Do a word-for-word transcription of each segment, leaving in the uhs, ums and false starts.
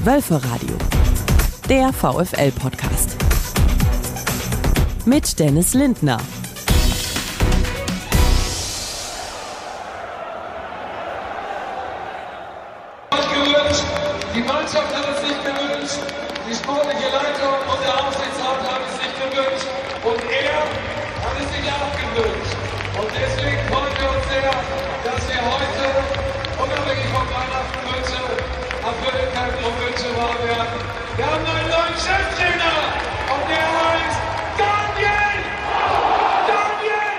Wölferadio, der VfL-Podcast. Mit Dennis Lindner. Die Mannschaft hat es sich gewünscht, die sportliche Leitung und der Aufsichtsrat haben es sich gewünscht und er hat es sich auch gewünscht. Und deswegen freuen wir uns sehr, dass wir heute, unabhängig von Weihnachten, Wünsche erfüllen können und Wünsche wahr werden. Wir haben einen neuen Cheftrainer und der heißt Daniel! Daniel!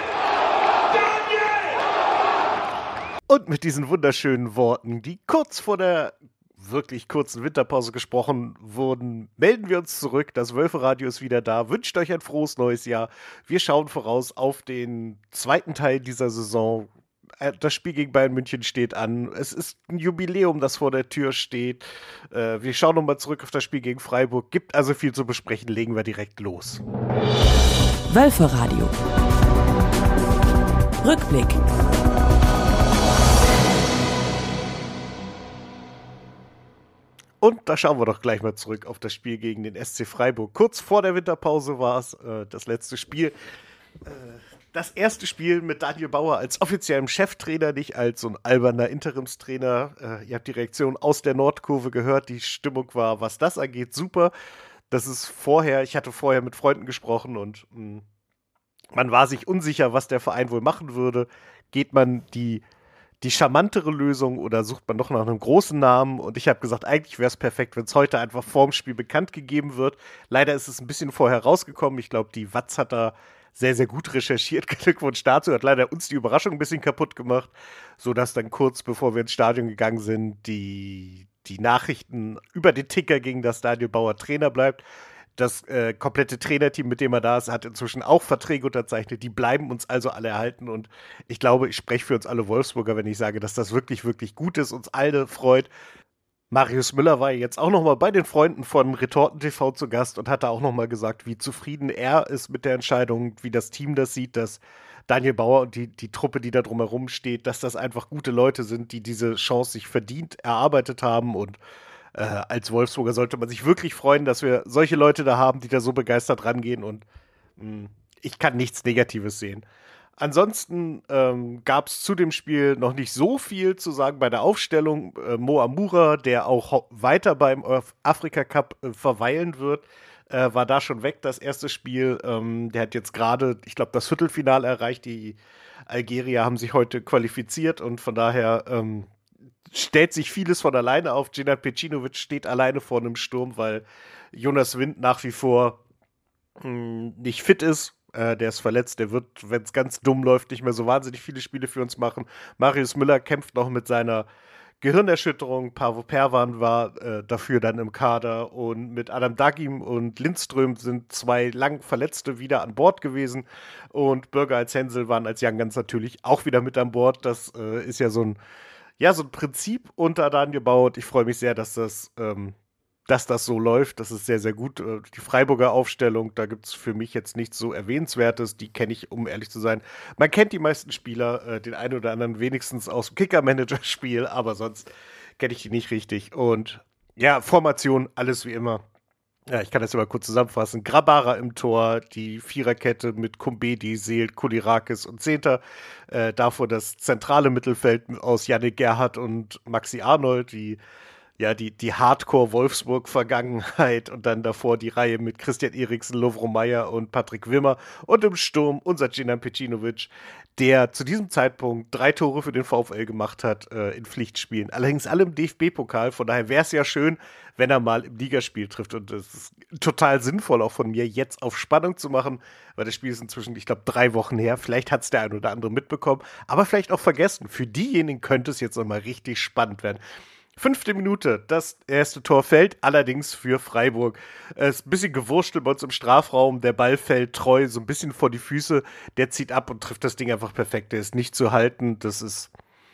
Daniel! Und mit diesen wunderschönen Worten, die kurz vor der wirklich kurzen Winterpause gesprochen wurden, melden wir uns zurück. Das Wölferadio ist wieder da. Wünscht euch ein frohes neues Jahr. Wir schauen voraus auf den zweiten Teil dieser Saison. Das Spiel gegen Bayern München steht an. Es ist ein Jubiläum, das vor der Tür steht. Wir schauen nochmal zurück auf das Spiel gegen Freiburg. Gibt also viel zu besprechen. Legen wir direkt los. Wölferadio. Rückblick. Und da schauen wir doch gleich mal zurück auf das Spiel gegen den S C Freiburg. Kurz vor der Winterpause war es äh, das letzte Spiel. Äh, das erste Spiel mit Daniel Bauer als offiziellem Cheftrainer, nicht als so ein alberner Interimstrainer. Äh, ihr habt die Reaktion aus der Nordkurve gehört. Die Stimmung war, was das angeht, super. Das ist vorher, ich hatte vorher mit Freunden gesprochen und mh, man war sich unsicher, was der Verein wohl machen würde. Geht man die die charmantere Lösung oder sucht man doch nach einem großen Namen? Und ich habe gesagt, eigentlich wäre es perfekt, wenn es heute einfach vorm Spiel bekannt gegeben wird. Leider ist es ein bisschen vorher rausgekommen. Ich glaube, die Watz hat da sehr, sehr gut recherchiert. Glückwunsch dazu. Hat leider uns die Überraschung ein bisschen kaputt gemacht, sodass dann kurz bevor wir ins Stadion gegangen sind, die, die Nachrichten über den Ticker gingen, dass Daniel Bauer Trainer bleibt. Das äh, komplette Trainerteam, mit dem er da ist, hat inzwischen auch Verträge unterzeichnet. Die bleiben uns also alle erhalten. Und ich glaube, ich spreche für uns alle Wolfsburger, wenn ich sage, dass das wirklich, wirklich gut ist, uns alle freut. Marius Müller war jetzt auch noch mal bei den Freunden von Retorten T V zu Gast und hat da auch noch mal gesagt, wie zufrieden er ist mit der Entscheidung, wie das Team das sieht, dass Daniel Bauer und die, die Truppe, die da drumherum steht, dass das einfach gute Leute sind, die diese Chance sich verdient erarbeitet haben. Und Äh, als Wolfsburger sollte man sich wirklich freuen, dass wir solche Leute da haben, die da so begeistert rangehen, und mh, ich kann nichts Negatives sehen. Ansonsten ähm, gab es zu dem Spiel noch nicht so viel zu sagen bei der Aufstellung. Äh, Mo Amura, der auch weiter beim Afrika Cup äh, verweilen wird, äh, war da schon weg, das erste Spiel. Ähm, der hat jetzt gerade, ich glaube, das Viertelfinale erreicht. Die Algerier haben sich heute qualifiziert und von daher ähm, stellt sich vieles von alleine auf. Dželjad Pecinović steht alleine vor einem Sturm, weil Jonas Wind nach wie vor mh, nicht fit ist. Äh, der ist verletzt. Der wird, wenn es ganz dumm läuft, nicht mehr so wahnsinnig viele Spiele für uns machen. Marius Müller kämpft noch mit seiner Gehirnerschütterung. Paavo Pervan war äh, dafür dann im Kader. Und mit Adam Dagim und Lindström sind zwei lang Verletzte wieder an Bord gewesen. Und Bürger als Hensel waren als Young Guns natürlich auch wieder mit an Bord. Das äh, ist ja so ein Ja, so ein Prinzip unter Daniel Bauer, und ich freue mich sehr, dass das, ähm, dass das so läuft. Das ist sehr, sehr gut. Die Freiburger Aufstellung, da gibt es für mich jetzt nichts so Erwähnenswertes. Die kenne ich, um ehrlich zu sein. Man kennt die meisten Spieler, äh, den einen oder anderen wenigstens aus dem Kicker-Manager-Spiel, aber sonst kenne ich die nicht richtig. Und ja, Formation, alles wie immer. Ja, ich kann das mal kurz zusammenfassen. Grabara im Tor, die Viererkette mit Kumbedi, Seelt, Kulirakis und Zehnter. Äh, davor das zentrale Mittelfeld aus Yannick Gerhardt und Maxi Arnold, die ja die, die Hardcore-Wolfsburg-Vergangenheit, und dann davor die Reihe mit Christian Eriksen, Lovro Meyer und Patrick Wimmer, und im Sturm unser Dželjad Pecinović, der zu diesem Zeitpunkt drei Tore für den VfL gemacht hat äh, in Pflichtspielen. Allerdings alle im D F B-Pokal, von daher wäre es ja schön, wenn er mal im Ligaspiel trifft. Und es ist total sinnvoll auch von mir, jetzt auf Spannung zu machen, weil das Spiel ist inzwischen, ich glaube, drei Wochen her. Vielleicht hat es der ein oder andere mitbekommen, aber vielleicht auch vergessen. Für diejenigen könnte es jetzt nochmal richtig spannend werden. Fünfte Minute, das erste Tor fällt, allerdings für Freiburg. Es ist ein bisschen gewurstelt bei uns im Strafraum, der Ball fällt Treu so ein bisschen vor die Füße, der zieht ab und trifft das Ding einfach perfekt. Der ist nicht zu halten, das ist,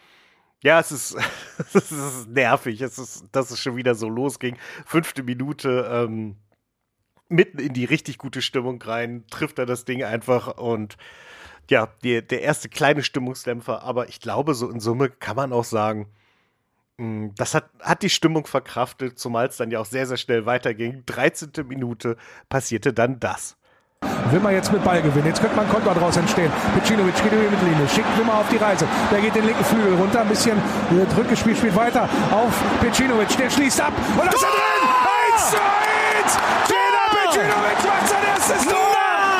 ja, es ist, es ist nervig, es ist, dass es schon wieder so losging. Fünfte Minute, ähm, mitten in die richtig gute Stimmung rein, trifft er das Ding einfach, und ja, die, der erste kleine Stimmungsdämpfer, aber ich glaube, so in Summe kann man auch sagen, Das hat, hat die Stimmung verkraftet, zumal es dann ja auch sehr, sehr schnell weiterging. dreizehnte Minute passierte dann das. Wimmer jetzt mit Ball gewinnen. Jetzt könnte man ein Konter daraus entstehen. Pecinovic geht über die Mittellinie, schickt Wimmer auf die Reise. Der geht den linken Flügel runter, ein bisschen Rückgespielt, spielt weiter auf Pecinovic. Der schließt ab und da ist er drin! eins zu eins! Jena Pecinovic macht sein erstes Tor!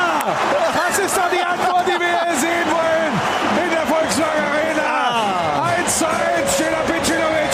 Das ist doch die Antwort, die wir hier sehen wollen in der Volkswagen Arena. eins zu eins, Jena Pecinovic.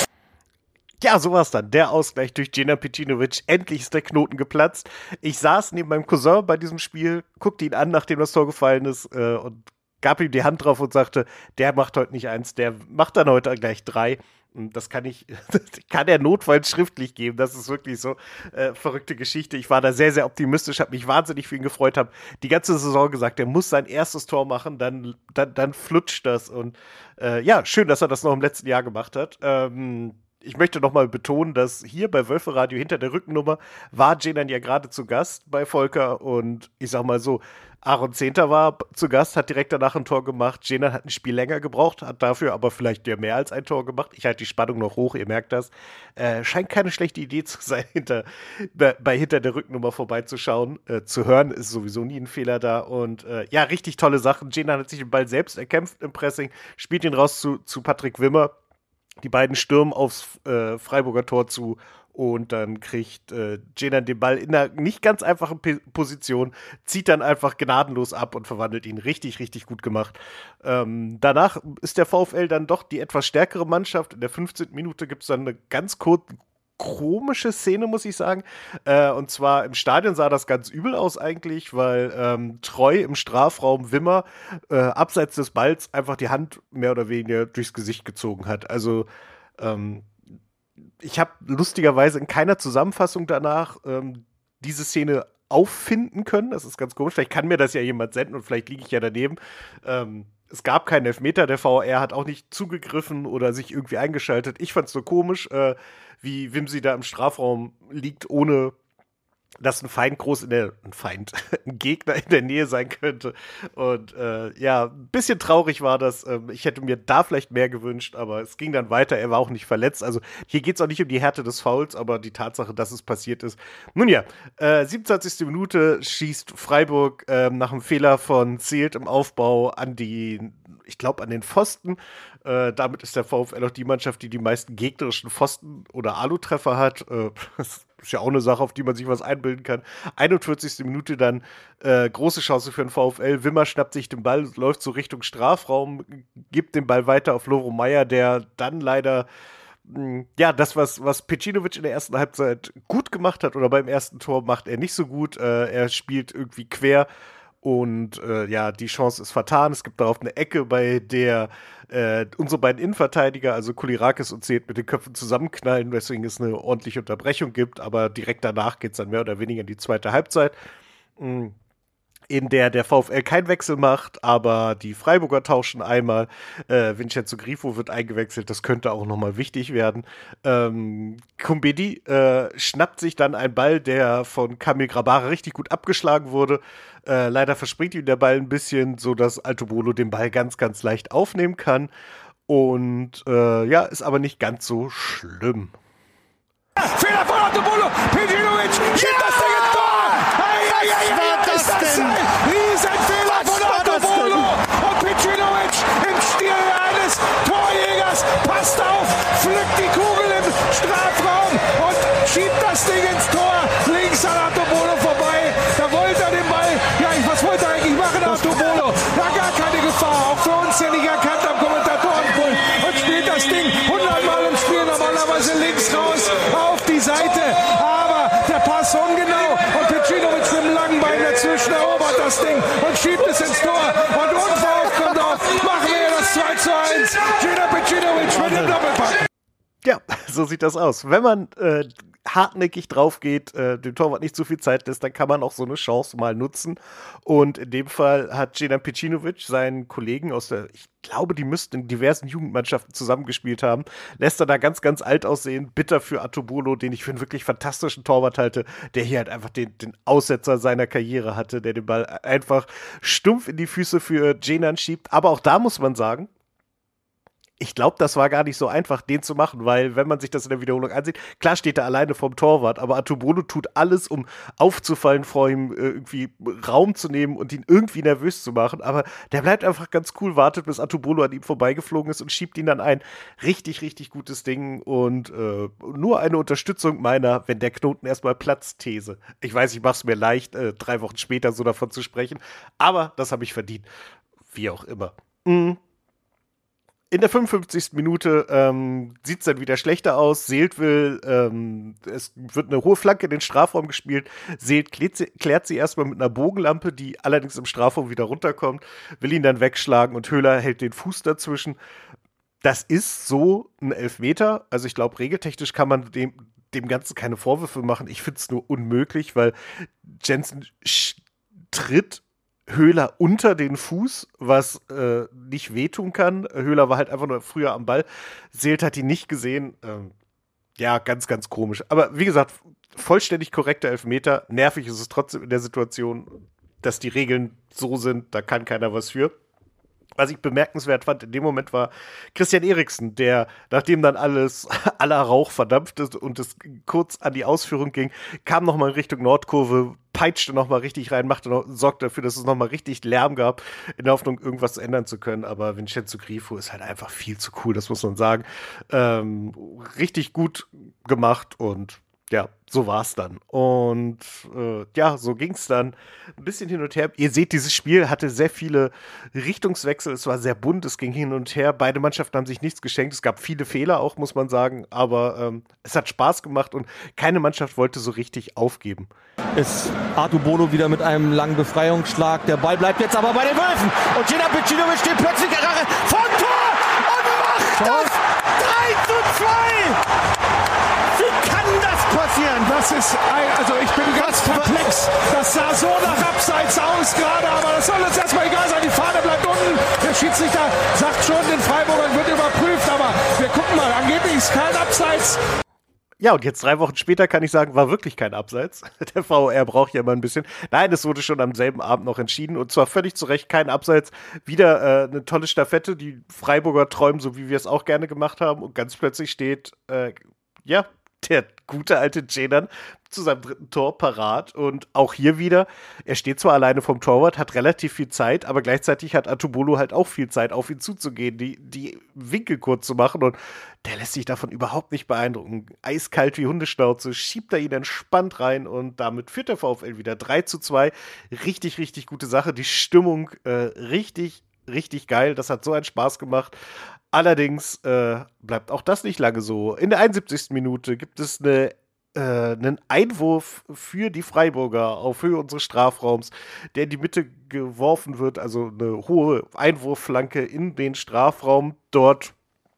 Ja, so war es dann. Der Ausgleich durch Jena Pecinovic. Endlich ist der Knoten geplatzt. Ich saß neben meinem Cousin bei diesem Spiel, guckte ihn an, nachdem das Tor gefallen ist, äh, und gab ihm die Hand drauf und sagte, der macht heute nicht eins, der macht dann heute gleich drei. Und das kann ich, das kann er notfalls schriftlich geben. Das ist wirklich so äh, verrückte Geschichte. Ich war da sehr, sehr optimistisch, habe mich wahnsinnig für ihn gefreut, habe die ganze Saison gesagt, er muss sein erstes Tor machen, dann, dann, dann flutscht das. Und äh, ja, schön, dass er das noch im letzten Jahr gemacht hat. Ähm, Ich möchte nochmal betonen, dass hier bei Wölferadio hinter der Rückennummer war Jenan ja gerade zu Gast bei Volker und ich sag mal so, Aaron Zehnter war zu Gast, hat direkt danach ein Tor gemacht. Jenan hat ein Spiel länger gebraucht, hat dafür aber vielleicht ja mehr als ein Tor gemacht. Ich halte die Spannung noch hoch, ihr merkt das. Äh, scheint keine schlechte Idee zu sein, hinter, bei, bei hinter der Rückennummer vorbeizuschauen. Äh, zu hören ist sowieso nie ein Fehler da und äh, ja, richtig tolle Sachen. Jenan hat sich den Ball selbst erkämpft im Pressing, spielt ihn raus zu, zu Patrick Wimmer. Die beiden stürmen aufs äh, Freiburger Tor zu und dann kriegt äh, Jenan den Ball in einer nicht ganz einfachen P- Position, zieht dann einfach gnadenlos ab und verwandelt ihn. Richtig, richtig gut gemacht. Ähm, danach ist der VfL dann doch die etwas stärkere Mannschaft. In der fünfzehnten Minute gibt es dann eine ganz kurze komische Szene, muss ich sagen. Äh, und zwar im Stadion sah das ganz übel aus eigentlich, weil ähm, Treu im Strafraum Wimmer äh, abseits des Balls einfach die Hand mehr oder weniger durchs Gesicht gezogen hat. Also ähm, ich habe lustigerweise in keiner Zusammenfassung danach ähm, diese Szene auffinden können. Das ist ganz komisch. Vielleicht kann mir das ja jemand senden und vielleicht liege ich ja daneben. Ähm, Es gab keinen Elfmeter, der V A R hat auch nicht zugegriffen oder sich irgendwie eingeschaltet. Ich fand es so komisch, äh, wie Wimsi da im Strafraum liegt, ohne dass ein Feind groß in der, ein Feind, ein Gegner in der Nähe sein könnte. Und äh, ja, ein bisschen traurig war das. Ähm, ich hätte mir da vielleicht mehr gewünscht, aber es ging dann weiter. Er war auch nicht verletzt. Also hier geht es auch nicht um die Härte des Fouls, aber die Tatsache, dass es passiert ist. Nun ja, äh, siebenundzwanzigste Minute schießt Freiburg äh, nach einem Fehler von Zelt im Aufbau an die, ich glaube, an den Pfosten. Äh, damit ist der VfL auch die Mannschaft, die die meisten gegnerischen Pfosten- oder Alu-Treffer hat. Äh, das ist ja auch eine Sache, auf die man sich was einbilden kann. einundvierzigste Minute dann äh, große Chance für den VfL. Wimmer schnappt sich den Ball, läuft so Richtung Strafraum, gibt den Ball weiter auf Loro Meyer, der dann leider mh, ja, das, was, was Pecinovic in der ersten Halbzeit gut gemacht hat oder beim ersten Tor, macht er nicht so gut. Äh, er spielt irgendwie quer. Und äh, ja, die Chance ist vertan. Es gibt darauf eine Ecke, bei der äh, unsere beiden Innenverteidiger, also Kulirakis und Zeth, mit den Köpfen zusammenknallen, weswegen es eine ordentliche Unterbrechung gibt. Aber direkt danach geht es dann mehr oder weniger in die zweite Halbzeit, in der der VfL keinen Wechsel macht, aber die Freiburger tauschen einmal. Äh, Vincenzo Grifo wird eingewechselt, das könnte auch nochmal wichtig werden. Ähm, Kumbedi äh, schnappt sich dann einen Ball, der von Kamil Grabara richtig gut abgeschlagen wurde. Äh, leider verspringt ihm der Ball ein bisschen, sodass Altobolo den Ball ganz, ganz leicht aufnehmen kann. Und äh, ja, ist aber nicht ganz so schlimm. Fehler von Altobolo, Pecinovic schiebt ja! das Ding ins Tor! Was war das, das denn? Riesenfehler von Altobolo und Pecinovic im Stil eines Torjägers passt auf, pflückt die Kugel im Strafraum und schiebt das Ding ins Tor, links an Altobolo vorbei. Da wollte er den Ball, ja, was wollte er eigentlich machen, Altobolo? Ja, gar keine Gefahr, auch für uns ja nicht erkannt am Kommentatorenpult und spielt das Ding hundertmal im Spiel, normalerweise links raus auf die Seite, aber der Pass ungenau und Pecinovic mit dem langen Bein dazwischen erobert das Ding und schiebt es ins Tor und unverhofft kommt auf, machen wir das zwei zu eins, Jena Pecinovic mit dem Doppelpack. Ja, so sieht das aus. Wenn man äh, hartnäckig drauf geht, äh, dem Torwart nicht zu viel Zeit lässt, dann kann man auch so eine Chance mal nutzen. Und in dem Fall hat Jena Pecinovic seinen Kollegen aus der, ich glaube, die müssten in diversen Jugendmannschaften zusammengespielt haben, lässt er da ganz, ganz alt aussehen. Bitter für Altobolo, den ich für einen wirklich fantastischen Torwart halte, der hier halt einfach den, den Aussetzer seiner Karriere hatte, der den Ball einfach stumpf in die Füße für Jenan schiebt. Aber auch da muss man sagen, ich glaube, das war gar nicht so einfach, den zu machen, weil, wenn man sich das in der Wiederholung ansieht, klar steht er alleine vorm Torwart, aber Atubolo tut alles, um aufzufallen, vor ihm äh, irgendwie Raum zu nehmen und ihn irgendwie nervös zu machen, aber der bleibt einfach ganz cool, wartet, bis Atubolo an ihm vorbeigeflogen ist und schiebt ihn dann ein. Richtig, richtig gutes Ding und äh, nur eine Unterstützung meiner, wenn der Knoten erstmal platzt, These. Ich weiß, ich mache es mir leicht, äh, drei Wochen später so davon zu sprechen, aber das habe ich verdient. Wie auch immer. Mhm. In der fünfundfünfzigsten Minute ähm, sieht es dann wieder schlechter aus. Seelt will, ähm, es wird eine hohe Flanke in den Strafraum gespielt. Seelt klärt sie, klärt sie erstmal mit einer Bogenlampe, die allerdings im Strafraum wieder runterkommt, will ihn dann wegschlagen und Höhler hält den Fuß dazwischen. Das ist so ein Elfmeter. Also ich glaube, regeltechnisch kann man dem, dem Ganzen keine Vorwürfe machen. Ich finde es nur unmöglich, weil Jensen tritt Höhler unter den Fuß, was äh, nicht wehtun kann. Höhler war halt einfach nur früher am Ball. Seelt hat ihn nicht gesehen. Ähm, ja, ganz, ganz komisch. Aber wie gesagt, vollständig korrekter Elfmeter. Nervig ist es trotzdem in der Situation, dass die Regeln so sind, da kann keiner was für. Was ich bemerkenswert fand in dem Moment war Christian Eriksen, der, nachdem dann alles, aller Rauch verdampft ist und es kurz an die Ausführung ging, kam nochmal in Richtung Nordkurve, peitschte nochmal richtig rein, machte noch, sorgte dafür, dass es nochmal richtig Lärm gab, in der Hoffnung, irgendwas ändern zu können. Aber Vincenzo Grifo ist halt einfach viel zu cool, das muss man sagen. Ähm, richtig gut gemacht und ja, so war's dann. Und äh, ja, so ging's dann ein bisschen hin und her. Ihr seht, dieses Spiel hatte sehr viele Richtungswechsel. Es war sehr bunt, es ging hin und her. Beide Mannschaften haben sich nichts geschenkt. Es gab viele Fehler auch, muss man sagen. Aber ähm, es hat Spaß gemacht und keine Mannschaft wollte so richtig aufgeben. Ist Atubolo wieder mit einem langen Befreiungsschlag. Der Ball bleibt jetzt aber bei den Wölfen. Und Gina Pecinovic steht plötzlich vom Tor und macht Tor. Das drei zu zwei! Passieren. Das ist, ein, also ich bin ganz perplex. Das sah so nach Abseits aus gerade, aber das soll uns erstmal egal sein. Die Fahne bleibt unten. Der Schiedsrichter sagt schon, den Freiburgern wird überprüft, aber wir gucken mal, angeblich ist kein Abseits. Ja, und jetzt drei Wochen später kann ich sagen, war wirklich kein Abseits. Der V O R braucht ja immer ein bisschen. Nein, es wurde schon am selben Abend noch entschieden und zwar völlig zu Recht kein Abseits. Wieder äh, eine tolle Staffette, die Freiburger träumen, so wie wir es auch gerne gemacht haben und ganz plötzlich steht, äh, ja, der gute alte Cedan zu seinem dritten Tor parat und auch hier wieder, er steht zwar alleine vom Torwart, hat relativ viel Zeit, aber gleichzeitig hat Atubolo halt auch viel Zeit, auf ihn zuzugehen, die, die Winkel kurz zu machen und der lässt sich davon überhaupt nicht beeindrucken. Eiskalt wie Hundeschnauze, schiebt er ihn entspannt rein und damit führt der VfL wieder drei zu zwei. Richtig, richtig gute Sache. Die Stimmung äh, richtig, richtig geil. Das hat so einen Spaß gemacht. Allerdings äh, bleibt auch das nicht lange so. In der einundsiebzigsten Minute gibt es eine, äh, einen Einwurf für die Freiburger auf Höhe unseres Strafraums, der in die Mitte geworfen wird, also eine hohe Einwurfflanke in den Strafraum. Dort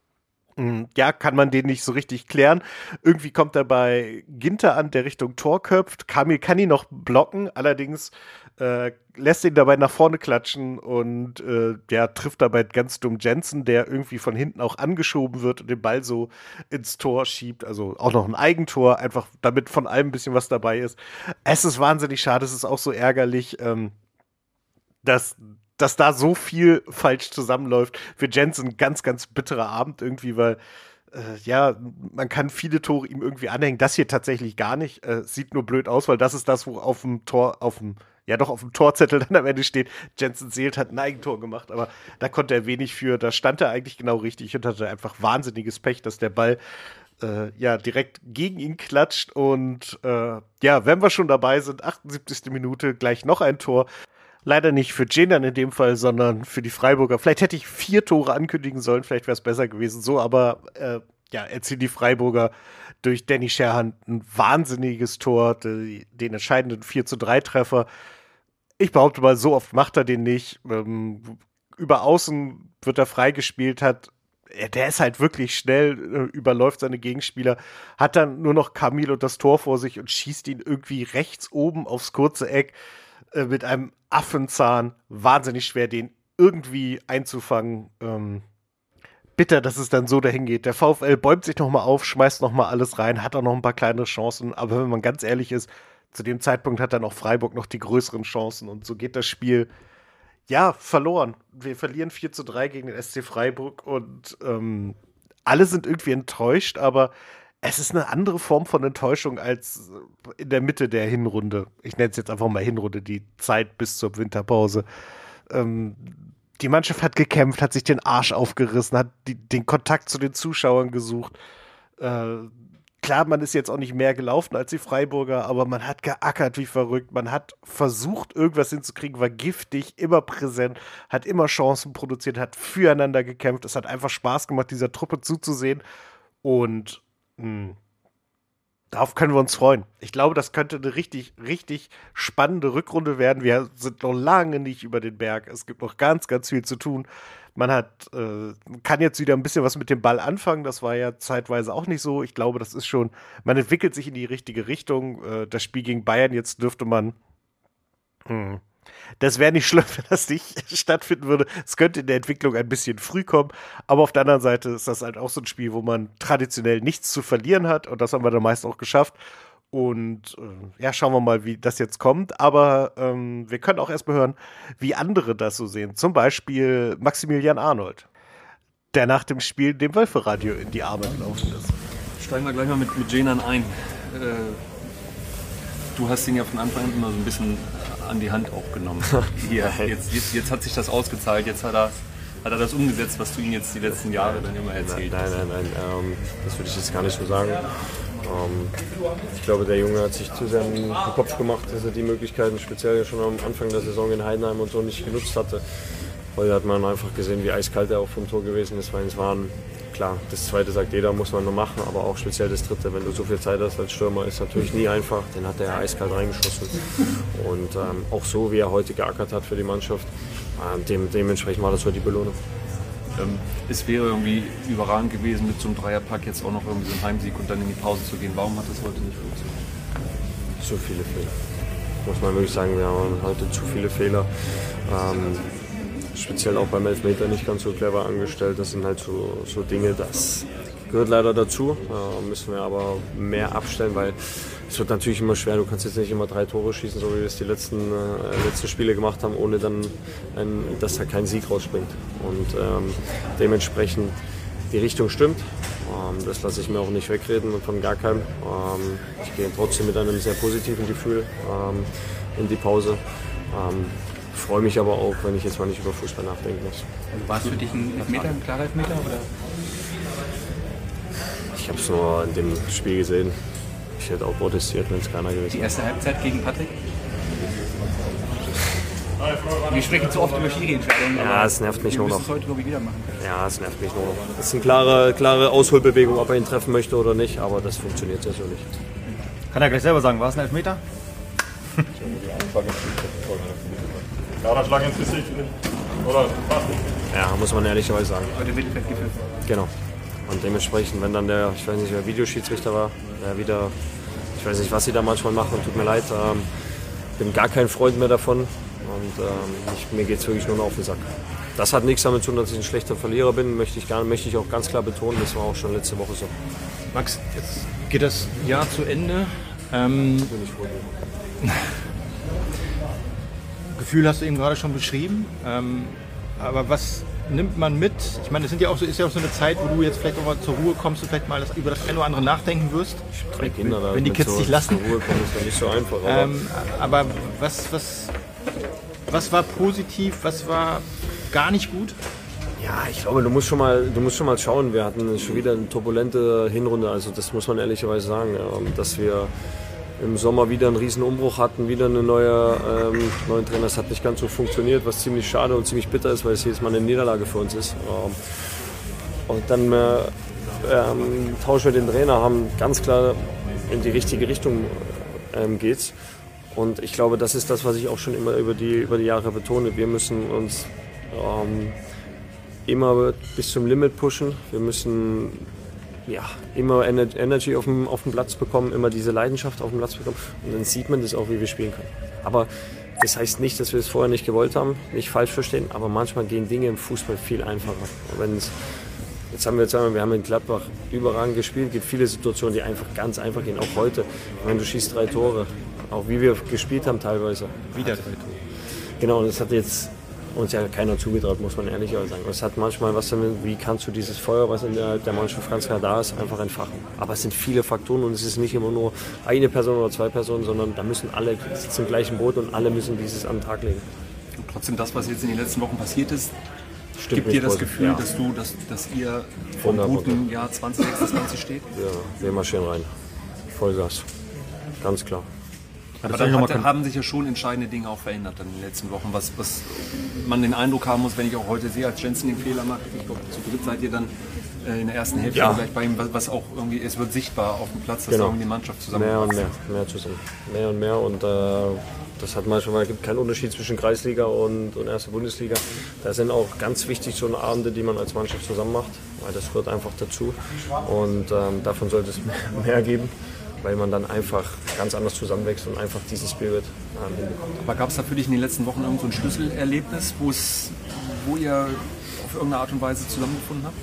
ja, kann man den nicht so richtig klären. Irgendwie kommt er bei Ginter an, der Richtung Tor köpft. Kamil kann ihn noch blocken, allerdings äh, lässt ihn dabei nach vorne klatschen und äh, ja, trifft dabei ganz dumm Jensen, der irgendwie von hinten auch angeschoben wird und den Ball so ins Tor schiebt. Also auch noch ein Eigentor, einfach damit von allem ein bisschen was dabei ist. Es ist wahnsinnig schade, es ist auch so ärgerlich, ähm, dass dass da so viel falsch zusammenläuft. Für Jensen ein ganz, ganz bitterer Abend irgendwie, weil äh, ja, man kann viele Tore ihm irgendwie anhängen. Das hier tatsächlich gar nicht. Äh, sieht nur blöd aus, weil das ist das, wo auf dem Tor, auf dem, ja doch auf dem Torzettel dann am Ende steht, Jensen Seelt hat ein Eigentor gemacht, aber da konnte er wenig für. Da stand er eigentlich genau richtig und hatte einfach wahnsinniges Pech, dass der Ball äh, ja direkt gegen ihn klatscht. Und äh, ja, wenn wir schon dabei sind, achtundsiebzigste Minute, gleich noch ein Tor. Leider nicht für Cedan in dem Fall, sondern für die Freiburger. Vielleicht hätte ich vier Tore ankündigen sollen, vielleicht wäre es besser gewesen. So, aber äh, ja, erzielen die Freiburger durch Danny Scherhan ein wahnsinniges Tor, die, den entscheidenden vier zu drei Treffer. Ich behaupte mal, so oft macht er den nicht. Ähm, über Außen wird er freigespielt, hat der ist halt wirklich schnell, äh, überläuft seine Gegenspieler, hat dann nur noch Kamil und das Tor vor sich und schießt ihn irgendwie rechts oben aufs kurze Eck äh, mit einem Affenzahn. Wahnsinnig schwer, den irgendwie einzufangen. Ähm, bitter, dass es dann so dahin geht. Der VfL bäumt sich nochmal auf, schmeißt nochmal alles rein, hat auch noch ein paar kleinere Chancen, aber wenn man ganz ehrlich ist, zu dem Zeitpunkt hat dann auch Freiburg noch die größeren Chancen und so geht das Spiel ja, verloren. Wir verlieren vier zu drei gegen den S C Freiburg und ähm, alle sind irgendwie enttäuscht, aber es ist eine andere Form von Enttäuschung als in der Mitte der Hinrunde. Ich nenne es jetzt einfach mal Hinrunde, die Zeit bis zur Winterpause. Ähm, die Mannschaft hat gekämpft, hat sich den Arsch aufgerissen, hat die, den Kontakt zu den Zuschauern gesucht. Äh, klar, man ist jetzt auch nicht mehr gelaufen als die Freiburger, aber man hat geackert wie verrückt. Man hat versucht, irgendwas hinzukriegen, war giftig, immer präsent, hat immer Chancen produziert, hat füreinander gekämpft. Es hat einfach Spaß gemacht, dieser Truppe zuzusehen. Und mh, darauf können wir uns freuen. Ich glaube, das könnte eine richtig, richtig spannende Rückrunde werden. Wir sind noch lange nicht über den Berg. Es gibt noch ganz, ganz viel zu tun. Man hat, äh, kann jetzt wieder ein bisschen was mit dem Ball anfangen. Das war ja zeitweise auch nicht so. Ich glaube, das ist schon, man entwickelt sich in die richtige Richtung. Äh, das Spiel gegen Bayern, jetzt dürfte man, hm, das wäre nicht schlimm, wenn das nicht stattfinden würde. Es könnte in der Entwicklung ein bisschen früh kommen. Aber auf der anderen Seite ist das halt auch so ein Spiel, wo man traditionell nichts zu verlieren hat. Und das haben wir dann meist auch geschafft. Und äh, ja, schauen wir mal, wie das jetzt kommt. Aber ähm, wir können auch erstmal hören, wie andere das so sehen. Zum Beispiel Maximilian Arnold, der nach dem Spiel dem Wölferadio in die Arme gelaufen ist. Steigen wir gleich mal mit, mit Cenan ein. Äh, du hast ihn ja von Anfang an immer so ein bisschen an die Hand auch genommen. Hier, jetzt, jetzt, jetzt hat sich das ausgezahlt, jetzt hat er, hat er das umgesetzt, was du ihm jetzt die letzten Jahre dann immer erzählt hast. Nein, nein, nein, ähm, das würde ich jetzt gar nicht so sagen. Ähm, ich glaube, der Junge hat sich zu sehr im Kopf gemacht, dass er die Möglichkeiten speziell schon am Anfang der Saison in Heidenheim und so nicht genutzt hatte. Heute hat man einfach gesehen, wie eiskalt er auch vom Tor gewesen ist, weil es waren, klar, das zweite sagt jeder, muss man nur machen, aber auch speziell das dritte, wenn du so viel Zeit hast als Stürmer, ist natürlich nie einfach, den hat er ja eiskalt reingeschossen. Und ähm, auch so, wie er heute geackert hat für die Mannschaft, äh, dem, dementsprechend war das heute die Belohnung. Ähm, es wäre irgendwie überragend gewesen, mit so einem Dreierpack jetzt auch noch irgendwie so einen Heimsieg und dann in die Pause zu gehen. Warum hat das heute nicht funktioniert? Zu viele Fehler. Muss man wirklich sagen, wir haben heute zu viele Fehler. Ähm, speziell auch beim Elfmeter nicht ganz so clever angestellt. Das sind halt so, so Dinge, das gehört leider dazu. Äh, müssen wir aber mehr abstellen, weil es wird natürlich immer schwer. Du kannst jetzt nicht immer drei Tore schießen, so wie wir es die letzten, äh, letzten Spiele gemacht haben, ohne dann, ein, dass da kein Sieg rausspringt. Und ähm, dementsprechend die Richtung stimmt. Ähm, das lasse ich mir auch nicht wegreden von gar keinem. Ähm, ich gehe trotzdem mit einem sehr positiven Gefühl ähm, in die Pause. Ähm, freue mich aber auch, wenn ich jetzt mal nicht über Fußball nachdenken muss. War es für dich ein Elfmeter, ein klarer Elfmeter? Oder? Ich habe es nur in dem Spiel gesehen. Ich hätte auch protestiert, wenn es keiner gewesen wäre. Die erste Halbzeit gegen Patrick? Wir sprechen zu oft über Schiri-Entscheidungen. Ja, es nervt mich nur noch. Wir müssen es heute, glaube ich, wieder machen. Ja, es nervt mich nur noch. Das ist eine klare, klare Ausholbewegung, ob er ihn treffen möchte oder nicht, aber das funktioniert ja so nicht. Kann er gleich selber sagen, war es ein Elfmeter? Klare Schlag ins Gesicht, oder? Ja, muss man ehrlicherweise sagen. Heute Mittelfeld geführt. Genau. Und dementsprechend, wenn dann der, ich weiß nicht, wer Videoschiedsrichter war, der wieder, ich weiß nicht, was sie da manchmal machen, tut mir leid, ähm, bin gar kein Freund mehr davon und ähm, ich, mir geht es wirklich nur noch auf den Sack. Das hat nichts damit zu tun, dass ich ein schlechter Verlierer bin, möchte ich, gar, möchte ich auch ganz klar betonen, das war auch schon letzte Woche so. Max, jetzt geht das Jahr zu Ende. Ähm, Bin ich froh. Gefühl hast du eben gerade schon beschrieben, ähm, aber was nimmt man mit? Ich meine, das sind ja auch so, ist ja auch so eine Zeit, wo du jetzt vielleicht auch mal zur Ruhe kommst und vielleicht mal das, über das eine oder andere nachdenken wirst. Ich habe drei Kinder, da wenn die Kids so dich lassen. Zur Ruhe kommen, ist ja nicht so einfach. Aber, Ähm, aber was, was, was war positiv, was war gar nicht gut? ja, ich glaube, du musst schon mal, du musst schon mal schauen. Wir hatten schon wieder eine turbulente Hinrunde, also das muss man ehrlicherweise sagen, ja, dass wir im Sommer wieder einen riesen Umbruch hatten, wieder eine neue, ähm, neuen Trainer. Das hat nicht ganz so funktioniert, was ziemlich schade und ziemlich bitter ist, weil es jedes Mal eine Niederlage für uns ist. Ähm, und dann äh, ähm, tauschen wir den Trainer, haben ganz klar in die richtige Richtung ähm, geht's. Und ich glaube, das ist das, was ich auch schon immer über die, über die Jahre betone. Wir müssen uns ähm, immer bis zum Limit pushen. Wir müssen ja, immer Energy auf dem, auf dem Platz bekommen, immer diese Leidenschaft auf dem Platz bekommen. Und dann sieht man das auch, wie wir spielen können. Aber das heißt nicht, dass wir es vorher nicht gewollt haben, nicht falsch verstehen, aber manchmal gehen Dinge im Fußball viel einfacher. Wenn's, jetzt haben wir jetzt einmal, wir haben in Gladbach überragend gespielt, es gibt viele Situationen, die einfach ganz einfach gehen, auch heute. Wenn du schießt drei Tore, auch wie wir gespielt haben teilweise. Wieder drei Tore. Genau, und das hat jetzt uns ja keiner zugetraut, muss man ehrlich sagen. Es hat manchmal was damit, wie kannst du dieses Feuer, was in der, der Mannschaft ganz klar da ist, einfach entfachen. Aber es sind viele Faktoren und es ist nicht immer nur eine Person oder zwei Personen, sondern da müssen alle zum gleichen Boot und alle müssen dieses an den Tag legen. Und trotzdem, das, was jetzt in den letzten Wochen passiert ist, Stimmt gibt dir das voll. Gefühl, ja. dass, du, dass, dass ihr vom guten Jahr zwanzig sechsundzwanzig steht? Ja, wir marschieren rein. Vollgas. Ganz klar. Aber da hat, haben sich ja schon entscheidende Dinge auch verändert in den letzten Wochen, was, was man den Eindruck haben muss, wenn ich auch heute sehe, als Jensen den Fehler macht, ich glaube, zu dritt seid ihr dann äh, in der ersten Hälfte ja. gleich bei ihm, was, was auch irgendwie, es wird sichtbar auf dem Platz, dass genau. da irgendwie die Mannschaft zusammen Mehr und mehr, mehr zusammen. Mehr und mehr und äh, das hat manchmal, gibt keinen Unterschied zwischen Kreisliga und, und erste Bundesliga. Da sind auch ganz wichtig so eine Abende, die man als Mannschaft zusammen macht, weil das gehört einfach dazu und ähm, davon sollte es mehr geben. Weil man dann einfach ganz anders zusammenwächst und einfach diesen Spirit ähm, hinbekommt. Aber gab es da für dich in den letzten Wochen irgend so ein Schlüsselerlebnis, wo, es, wo ihr auf irgendeine Art und Weise zusammengefunden habt?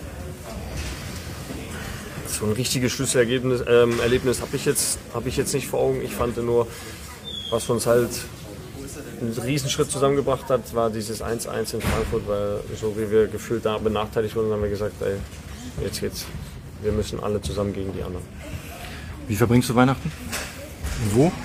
So ein richtiges Schlüsselerlebnis ähm, Erlebnis habe ich, jetzt, hab ich jetzt nicht vor Augen. Ich fand nur, was uns halt einen Riesenschritt zusammengebracht hat, war dieses eins eins in Frankfurt, weil so wie wir gefühlt da benachteiligt wurden, haben wir gesagt, ey, jetzt geht's. Wir müssen alle zusammen gegen die anderen. Wie verbringst du Weihnachten? Und wo?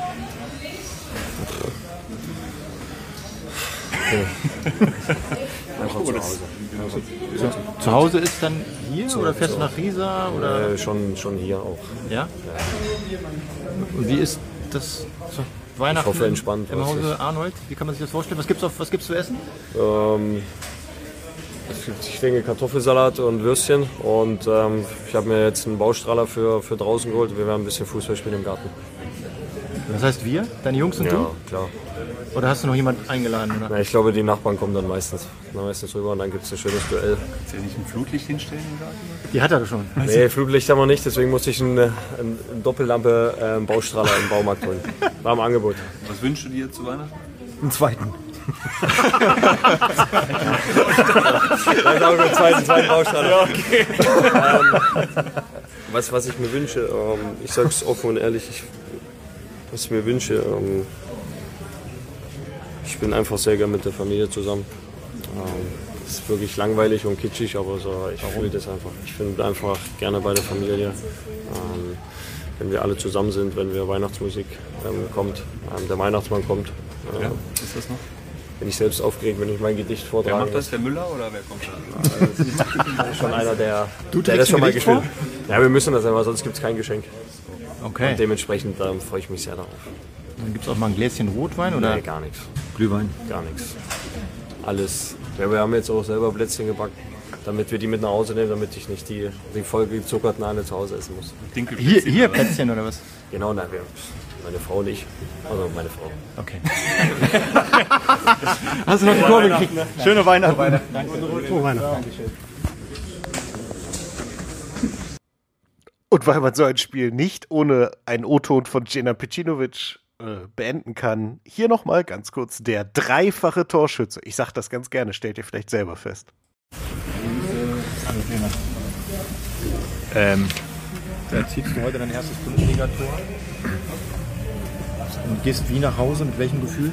Einfach zu Hause. Zu, zu Hause ist dann hier zu, oder fährst du nach Riesa? Oder? Äh, schon, schon hier auch. Ja? Ja? Und wie ist das zu Weihnachten ich hoffe, entspannt, im Hause Arnold? Wie kann man sich das vorstellen? Was gibt's auf, was gibt's zu essen? Ähm, Es gibt, ich denke, Kartoffelsalat und Würstchen und ähm, ich habe mir jetzt einen Baustrahler für, für draußen geholt. Wir werden ein bisschen Fußball spielen im Garten. Das heißt wir? Deine Jungs und ja, du? Ja, klar. Oder hast du noch jemanden eingeladen? Oder? Na, ich glaube, die Nachbarn kommen dann meistens, meistens rüber und dann gibt es ein schönes Duell. Kannst du ja nicht ein Flutlicht hinstellen im Garten? Die hat er schon. Nee, Flutlicht haben wir nicht, deswegen musste ich eine, eine Doppellampe äh, einen Baustrahler im Baumarkt holen. War im Angebot. Was wünschst du dir zu Weihnachten? Einen zweiten. Vielleicht auch einen zweiten, zweiten Baustrahler. Ja, okay. ähm, was, was ich mir wünsche, ähm, ich sage es offen und ehrlich, ich, was ich mir wünsche, ähm, ich bin einfach sehr gerne mit der Familie zusammen. Ähm, es ist wirklich langweilig und kitschig, aber so, ich fühle das einfach. Ich bin einfach gerne bei der Familie. Ähm, wenn wir alle zusammen sind, wenn wir Weihnachtsmusik ähm, kommt, ähm, der Weihnachtsmann kommt. Äh, ja, ist das noch? Bin ich selbst aufgeregt, wenn ich mein Gedicht vortrage. Wer macht das, der Müller oder wer kommt da? Das ist schon einer, der, du der das schon mal gespielt hat. Ja, wir müssen das einfach, sonst gibt es kein Geschenk. Okay. Und dementsprechend ähm, freue ich mich sehr darauf. Dann gibt es auch mal ein Gläschen Rotwein oder? Nee, gar nichts. Glühwein? Gar nichts. Alles. Ja, wir haben jetzt auch selber Plätzchen gebacken, damit wir die mit nach Hause nehmen, damit ich nicht die, die vollgezuckerten alle zu Hause essen muss. Hier, hier Plätzchen oder was? Genau, na, wir, meine Frau und ich. Also meine Frau. Okay. Hast du noch die Kurve gekriegt? Ne? Schöne Weihnachten. Weihnachten. Danke. Frohe Weihnachten. Dankeschön. Und weil man so ein Spiel nicht ohne einen O-Ton von Dženan Pejcinović äh, beenden kann, hier nochmal ganz kurz der dreifache Torschütze. Ich sag das ganz gerne, stellt ihr vielleicht selber fest. Ähm, da erzielst du heute dein erstes Bundesliga-Tor und gehst wie nach Hause, mit welchem Gefühl?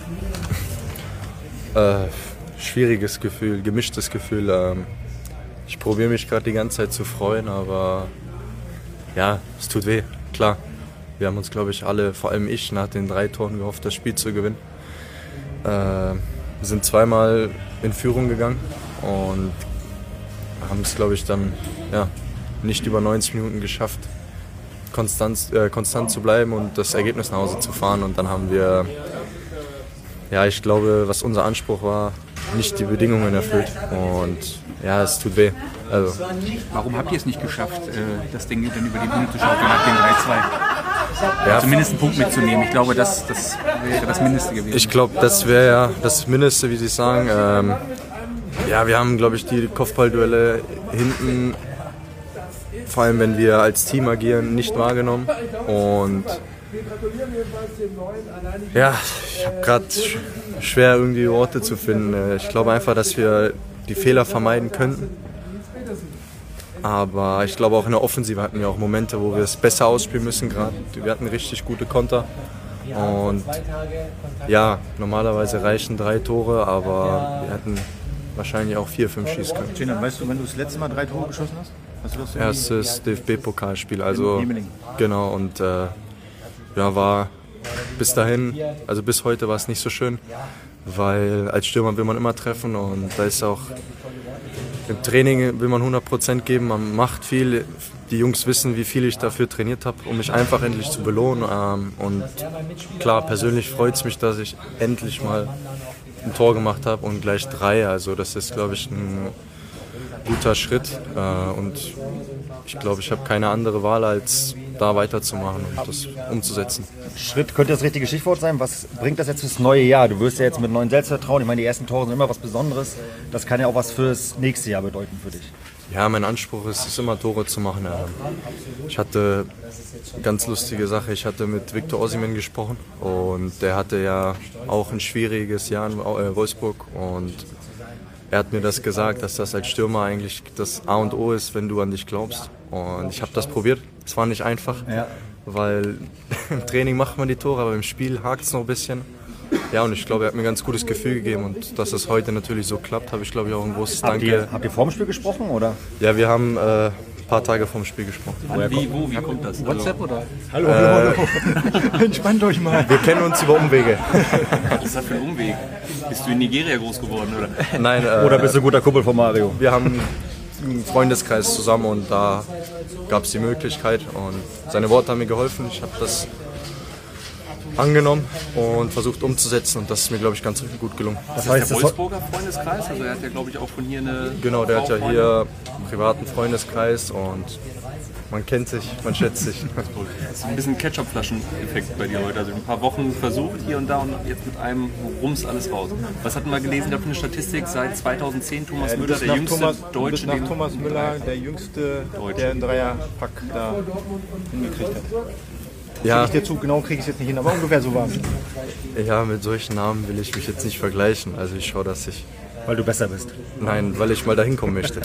Äh, schwieriges Gefühl, gemischtes Gefühl. Ähm, ich probiere mich gerade die ganze Zeit zu freuen, aber ja, es tut weh, klar. Wir haben uns, glaube ich, alle, vor allem ich, nach den drei Toren gehofft, das Spiel zu gewinnen. Äh, wir sind zweimal in Führung gegangen und haben es, glaube ich, dann ja, nicht über neunzig Minuten geschafft, konstant, äh, konstant zu bleiben und das Ergebnis nach Hause zu fahren. Und dann haben wir, ja, ich glaube, was unser Anspruch war, nicht die Bedingungen erfüllt. Und ja, es tut weh. Also. Warum habt ihr es nicht geschafft, das Ding dann über die Bühne zu schauen nach dem drei zwei? Ja. Zumindest einen Punkt mitzunehmen. Ich glaube, das, das wäre das Mindeste gewesen. Ich glaube, das wäre ja das Mindeste, wie Sie sagen. Ähm, ja, wir haben, glaube ich, die Kopfballduelle hinten, vor allem wenn wir als Team agieren, nicht wahrgenommen. Und ja, ich habe gerade schwer irgendwie Worte zu finden. Ich glaube einfach, dass wir die Fehler vermeiden könnten. Aber ich glaube auch in der Offensive hatten wir auch Momente, wo wir es besser ausspielen müssen gerade. Wir hatten richtig gute Konter Und ja, normalerweise reichen drei Tore, aber wir hätten wahrscheinlich auch vier, fünf schießen können. Gina, weißt du, wenn du das letzte Mal drei Tore geschossen hast? hast du das Erstes D F B-Pokalspiel, also Emeling. genau, und äh, ja, war bis dahin, also bis heute war es nicht so schön, weil als Stürmer will man immer treffen und da ist auch im Training will man hundert Prozent geben, man macht viel. Die Jungs wissen, wie viel ich dafür trainiert habe, um mich einfach endlich zu belohnen. Und klar, persönlich freut es mich, dass ich endlich mal ein Tor gemacht habe und gleich drei. Also das ist, glaube ich, ein guter Schritt. Und ich glaube, ich habe keine andere Wahl, als da weiterzumachen und das umzusetzen. Schritt könnte das richtige Stichwort sein. Was bringt das jetzt fürs neue Jahr? Du wirst ja jetzt mit neuen Selbstvertrauen. Ich meine, die ersten Tore sind immer was Besonderes. Das kann ja auch was fürs nächste Jahr bedeuten für dich. Ja, mein Anspruch ist es immer, Tore zu machen. Ich hatte eine ganz lustige Sache. Ich hatte mit Victor Osimhen gesprochen und der hatte ja auch ein schwieriges Jahr in Wolfsburg und er hat mir das gesagt, dass das als Stürmer eigentlich das A und O ist, wenn du an dich glaubst. Und ich habe das probiert. Es war nicht einfach, ja. weil im Training macht man die Tore, aber im Spiel hakt es noch ein bisschen. Ja, und ich glaube, er hat mir ein ganz gutes Gefühl gegeben und dass es heute natürlich so klappt, habe ich glaube ich auch ein großes habt Danke. Ihr, habt ihr vor dem Spiel gesprochen, oder? Ja, wir haben äh, ein paar Tage vor dem Spiel gesprochen. Wie, wo, wie kommt das? WhatsApp also, oder? Hallo, hallo, äh, hallo. Entspannt euch mal. Wir kennen uns über Umwege. Was ist das für ein Umweg? Bist du in Nigeria groß geworden, oder? Nein. Äh, oder bist du ein guter Kumpel von Mario? Wir haben einen Freundeskreis zusammen und da gab es die Möglichkeit und seine Worte haben mir geholfen. Ich habe das angenommen und versucht umzusetzen und das ist mir, glaube ich, ganz gut gelungen. Das heißt, der Wolfsburger Freundeskreis, also er hat ja, glaube ich, auch von hier eine... Genau, der hat ja hier einen privaten Freundeskreis und man kennt sich, man schätzt sich. Das ist ein bisschen Ketchup-Flaschen-Effekt bei dir heute, also ein paar Wochen versucht hier und da und jetzt mit einem Rums alles raus. Was hatten wir gelesen da für eine Statistik? Seit zweitauszehn Thomas äh, Müller, der jüngste Thomas, Deutsche... nach Thomas Müller, der jüngste, Deutsche. Der einen Dreierpack da hingekriegt hat. Ja. Ich dir zu, genau kriege ich es jetzt nicht hin, aber ungefähr so war es. Ja, mit solchen Namen will ich mich jetzt nicht vergleichen. Also ich schaue, dass ich... Weil du besser bist? Nein, weil ich mal dahin kommen möchte.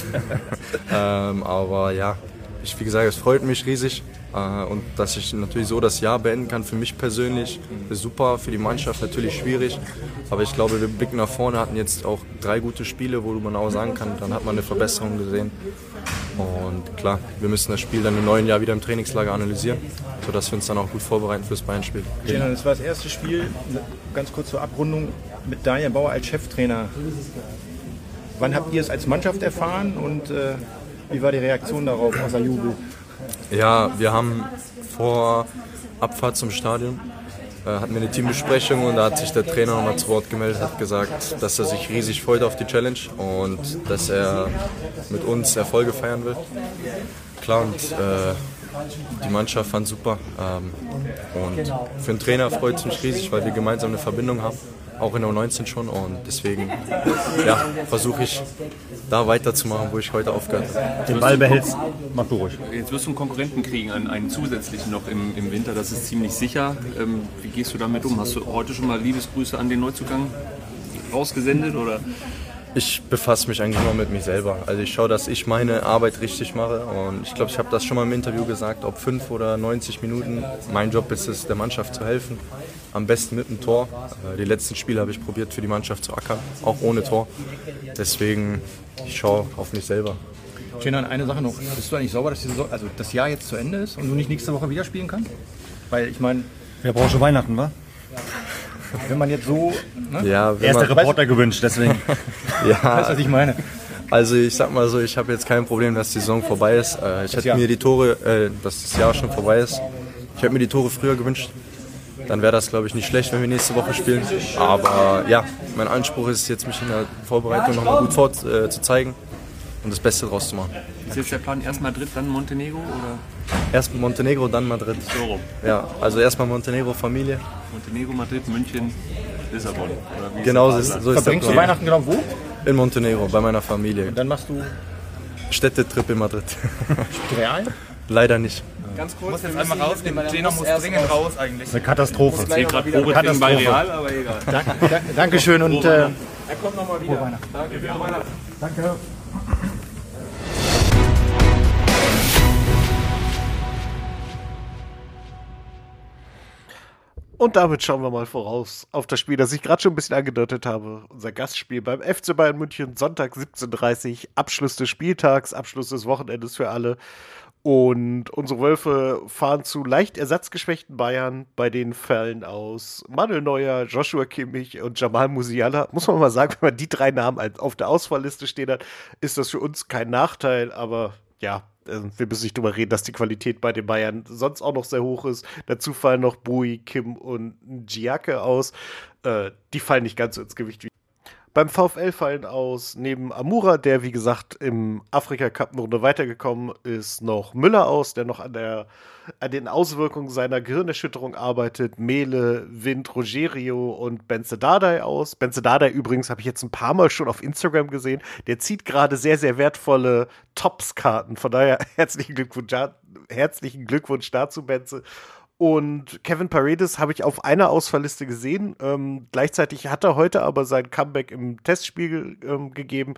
ähm, aber ja, ich, wie gesagt, es freut mich riesig. Äh, und dass ich natürlich so das Jahr beenden kann, für mich persönlich ist super, für die Mannschaft natürlich schwierig. Aber ich glaube, wir blicken nach vorne, hatten jetzt auch drei gute Spiele, wo man auch sagen kann, dann hat man eine Verbesserung gesehen. Und klar, wir müssen das Spiel dann im neuen Jahr wieder im Trainingslager analysieren, sodass wir uns dann auch gut vorbereiten fürs Bayern-Spiel. Genau, das war das erste Spiel, ganz kurz zur Abrundung, mit Daniel Bauer als Cheftrainer. Wann habt ihr es als Mannschaft erfahren und äh, wie war die Reaktion darauf, außer Jubel? Ja, wir haben vor Abfahrt zum Stadion hatten wir eine Teambesprechung und da hat sich der Trainer nochmal zu Wort gemeldet, hat gesagt, dass er sich riesig freut auf die Challenge und dass er mit uns Erfolge feiern will. Klar, und äh, die Mannschaft fand super. Ähm, und für den Trainer freut es mich riesig, weil wir gemeinsam eine Verbindung haben, auch in der U neunzehn schon. Und deswegen ja, versuche ich da weiterzumachen, wo ich heute aufgehört habe. Den Ball behältst, mach du ruhig. Jetzt wirst du einen Konkurrenten kriegen, einen, einen zusätzlichen noch im, im Winter, das ist ziemlich sicher. Ähm, wie gehst du damit um? Hast du heute schon mal Liebesgrüße an den Neuzugang rausgesendet? Oder? Ich befasse mich eigentlich nur mit mir selber. Also ich schaue, dass ich meine Arbeit richtig mache und ich glaube, ich habe das schon mal im Interview gesagt, ob fünf oder neunzig Minuten. Mein Job ist es, der Mannschaft zu helfen. Am besten mit dem Tor. Die letzten Spiele habe ich probiert, für die Mannschaft zu ackern, auch ohne Tor. Deswegen, ich schaue auf mich selber. Cenan, eine Sache noch. Bist du eigentlich sauber, dass die Saison, also das Jahr jetzt zu Ende ist und du nicht nächste Woche wieder spielen kannst? Weil ich meine... Wir brauchen schon Weihnachten, wa? Wenn man jetzt so... Ne? Ja, er ist der Reporter gewünscht, deswegen. Ja, weißt du, was ich meine? Also ich sag mal so, ich habe jetzt kein Problem, dass die Saison vorbei ist. Ich hätte mir die Tore, äh, dass das Jahr schon vorbei ist. Ich hätte mir die Tore früher gewünscht. Dann wäre das, glaube ich, nicht schlecht, wenn wir nächste Woche spielen. Aber ja, mein Anspruch ist jetzt, mich in der Vorbereitung nochmal gut vor, äh, zu zeigen und das Beste draus zu machen. Ist jetzt der Plan erst Madrid, dann Montenegro? Oder? Erst Montenegro, dann Madrid. So rum. Ja, also erstmal Montenegro, Familie. Montenegro, Madrid, München, Lissabon. Oder wie genau, so ist, so ist Verbringst du Weihnachten genau wo? In Montenegro, bei meiner Familie. Und dann machst du... Städtetrip in Madrid. Real? Leider nicht. Ganz kurz, muss jetzt einmal raus, den Cenan muss dringend raus eigentlich. Eine Katastrophe. Ich sehe gerade Probetraining bei Real, aber egal. Dank, Dankeschön und... Äh, er kommt nochmal wieder. Danke, frohe Weihnachten. Danke. Und damit schauen wir mal voraus auf das Spiel, das ich gerade schon ein bisschen angedeutet habe. Unser Gastspiel beim F C Bayern München, Sonntag siebzehn Uhr dreißig, Abschluss des Spieltags, Abschluss des Wochenendes für alle. Und unsere Wölfe fahren zu leicht ersatzgeschwächten Bayern, bei denen fallen aus Manuel Neuer, Joshua Kimmich und Jamal Musiala. Muss man mal sagen, wenn man die drei Namen auf der Auswahlliste stehen hat, ist das für uns kein Nachteil, aber ja, wir müssen nicht drüber reden, dass die Qualität bei den Bayern sonst auch noch sehr hoch ist. Dazu fallen noch Bui, Kim und Giacche aus. Äh, die fallen nicht ganz so ins Gewicht wie. Beim VfL fallen aus, neben Amura, der wie gesagt im Afrika-Cup eine Runde weitergekommen ist, noch Müller aus, der noch an, der, an den Auswirkungen seiner Gehirnerschütterung arbeitet. Mele, Wind, Rogerio und Benze Dardai aus. Benze Dardai übrigens habe ich jetzt ein paar Mal schon auf Instagram gesehen. Der zieht gerade sehr, sehr wertvolle Tops-Karten. Von daher herzlichen Glückwunsch, herzlichen Glückwunsch dazu, Benze. Und Kevin Paredes habe ich auf einer Ausfallliste gesehen. Ähm, gleichzeitig hat er heute aber sein Comeback im Testspiel ähm, gegeben.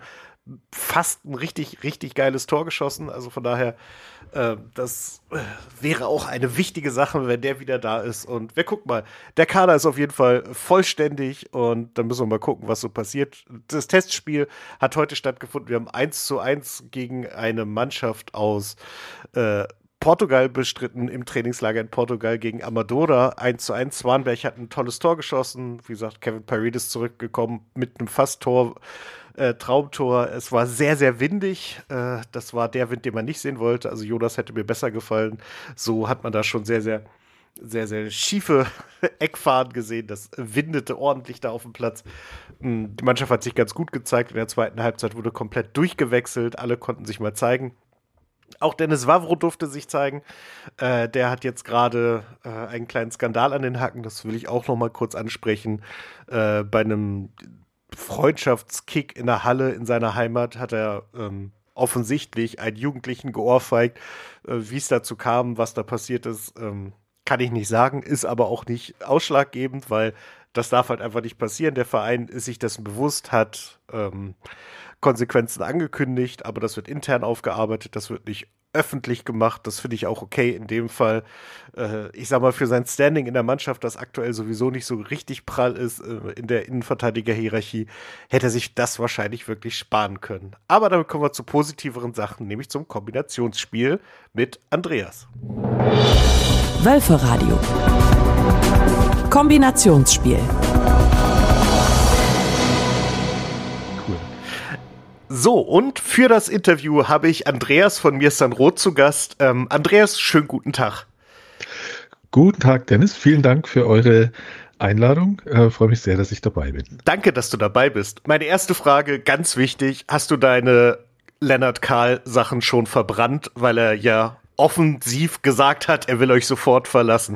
Fast ein richtig, richtig geiles Tor geschossen. Also von daher, äh, das äh, wäre auch eine wichtige Sache, wenn der wieder da ist. Und wir gucken mal. Der Kader ist auf jeden Fall vollständig und dann müssen wir mal gucken, was so passiert. Das Testspiel hat heute stattgefunden. Wir haben eins zu eins gegen eine Mannschaft aus äh, Portugal bestritten, im Trainingslager in Portugal gegen Amadora, eins zu eins. Swanberg hat ein tolles Tor geschossen. Wie gesagt, Kevin Paredes zurückgekommen mit einem Fast-Tor, äh, Traumtor. Es war sehr, sehr windig. Äh, das war der Wind, den man nicht sehen wollte. Also Jonas hätte mir besser gefallen. So hat man da schon sehr, sehr, sehr, sehr schiefe Eckfahnen gesehen. Das windete ordentlich da auf dem Platz. Die Mannschaft hat sich ganz gut gezeigt. In der zweiten Halbzeit wurde komplett durchgewechselt. Alle konnten sich mal zeigen. Auch Dennis Wawro durfte sich zeigen. Äh, der hat jetzt gerade äh, einen kleinen Skandal an den Hacken. Das will ich auch noch mal kurz ansprechen. Äh, bei einem Freundschaftskick in der Halle in seiner Heimat hat er ähm, offensichtlich einen Jugendlichen geohrfeigt. Äh, Wie es dazu kam, was da passiert ist, ähm, kann ich nicht sagen. Ist aber auch nicht ausschlaggebend, weil das darf halt einfach nicht passieren. Der Verein ist sich dessen bewusst, hat ähm, Konsequenzen angekündigt, aber das wird intern aufgearbeitet, das wird nicht öffentlich gemacht, das finde ich auch okay in dem Fall. Äh, ich sag mal, für sein Standing in der Mannschaft, das aktuell sowieso nicht so richtig prall ist, äh, in der Innenverteidiger-Hierarchie, hätte er sich das wahrscheinlich wirklich sparen können. Aber damit kommen wir zu positiveren Sachen, nämlich zum Kombinationsspiel mit Andreas. Wölferadio. Kombinationsspiel. So, und für das Interview habe ich Andreas von Mir ist ein Rot zu Gast. Ähm, Andreas, schönen guten Tag. Guten Tag, Dennis. Vielen Dank für eure Einladung. Äh, freue mich sehr, dass ich dabei bin. Danke, dass du dabei bist. Meine erste Frage, ganz wichtig. Hast du deine Lennart Kahl-Sachen schon verbrannt, weil er ja offensiv gesagt hat, er will euch sofort verlassen?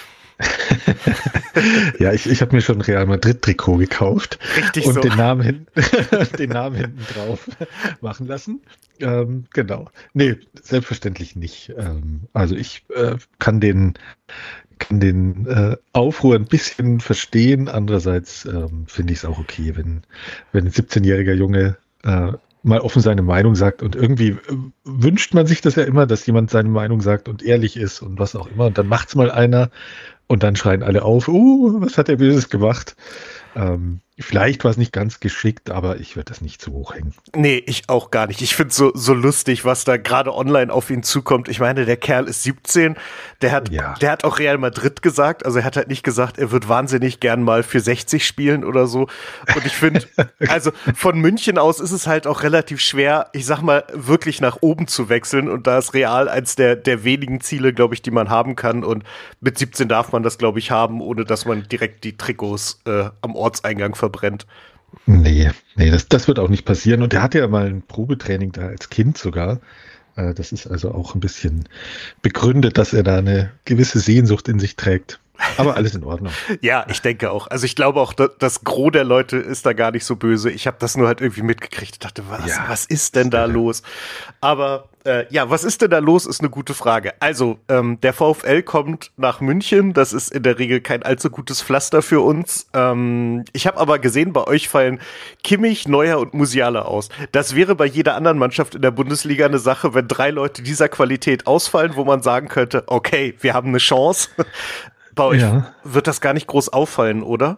Ja, ich, ich habe mir schon ein Real Madrid-Trikot gekauft. Richtig und so. den Namen, hin, den Namen hinten drauf machen lassen. Ähm, genau. Nee, selbstverständlich nicht. Ähm, also ich äh, kann den, kann den äh, Aufruhr ein bisschen verstehen. Andererseits ähm, finde ich es auch okay, wenn, wenn ein siebzehnjähriger Junge äh, mal offen seine Meinung sagt, und irgendwie äh, wünscht man sich das ja immer, dass jemand seine Meinung sagt und ehrlich ist und was auch immer, und dann macht's mal einer und dann schreien alle auf, uh, was hat der Böses gemacht? Ähm, vielleicht war es nicht ganz geschickt, aber ich würde das nicht zu hoch hängen. Nee, ich auch gar nicht. Ich finde es so, so lustig, was da gerade online auf ihn zukommt. Ich meine, der Kerl ist siebzehn, der hat, ja. der hat auch Real Madrid gesagt, also er hat halt nicht gesagt, er wird wahnsinnig gern mal für sechzig spielen oder so. Und ich finde, also von München aus ist es halt auch relativ schwer, ich sag mal, wirklich nach oben zu wechseln, und da ist Real eins der, der wenigen Ziele, glaube ich, die man haben kann, und mit siebzehn darf man das, glaube ich, haben, ohne dass man direkt die Trikots äh, am Ortseingang verbrennt. Nee, nee, das, das wird auch nicht passieren. Und er hatte ja mal ein Probetraining da als Kind sogar. Äh, das ist also auch ein bisschen begründet, dass er da eine gewisse Sehnsucht in sich trägt. Aber alles in Ordnung. Ja, ich denke auch. Also ich glaube auch, das Gros der Leute ist da gar nicht so böse. Ich habe das nur halt irgendwie mitgekriegt. Ich dachte, was, ja, was ist denn da los? Aber äh, ja, was ist denn da los, ist eine gute Frage. Also, ähm, der VfL kommt nach München. Das ist in der Regel kein allzu gutes Pflaster für uns. Ähm, ich habe aber gesehen, bei euch fallen Kimmich, Neuer und Musiala aus. Das wäre bei jeder anderen Mannschaft in der Bundesliga eine Sache, wenn drei Leute dieser Qualität ausfallen, wo man sagen könnte, okay, wir haben eine Chance. Bei euch Ja. wird das gar nicht groß auffallen, oder?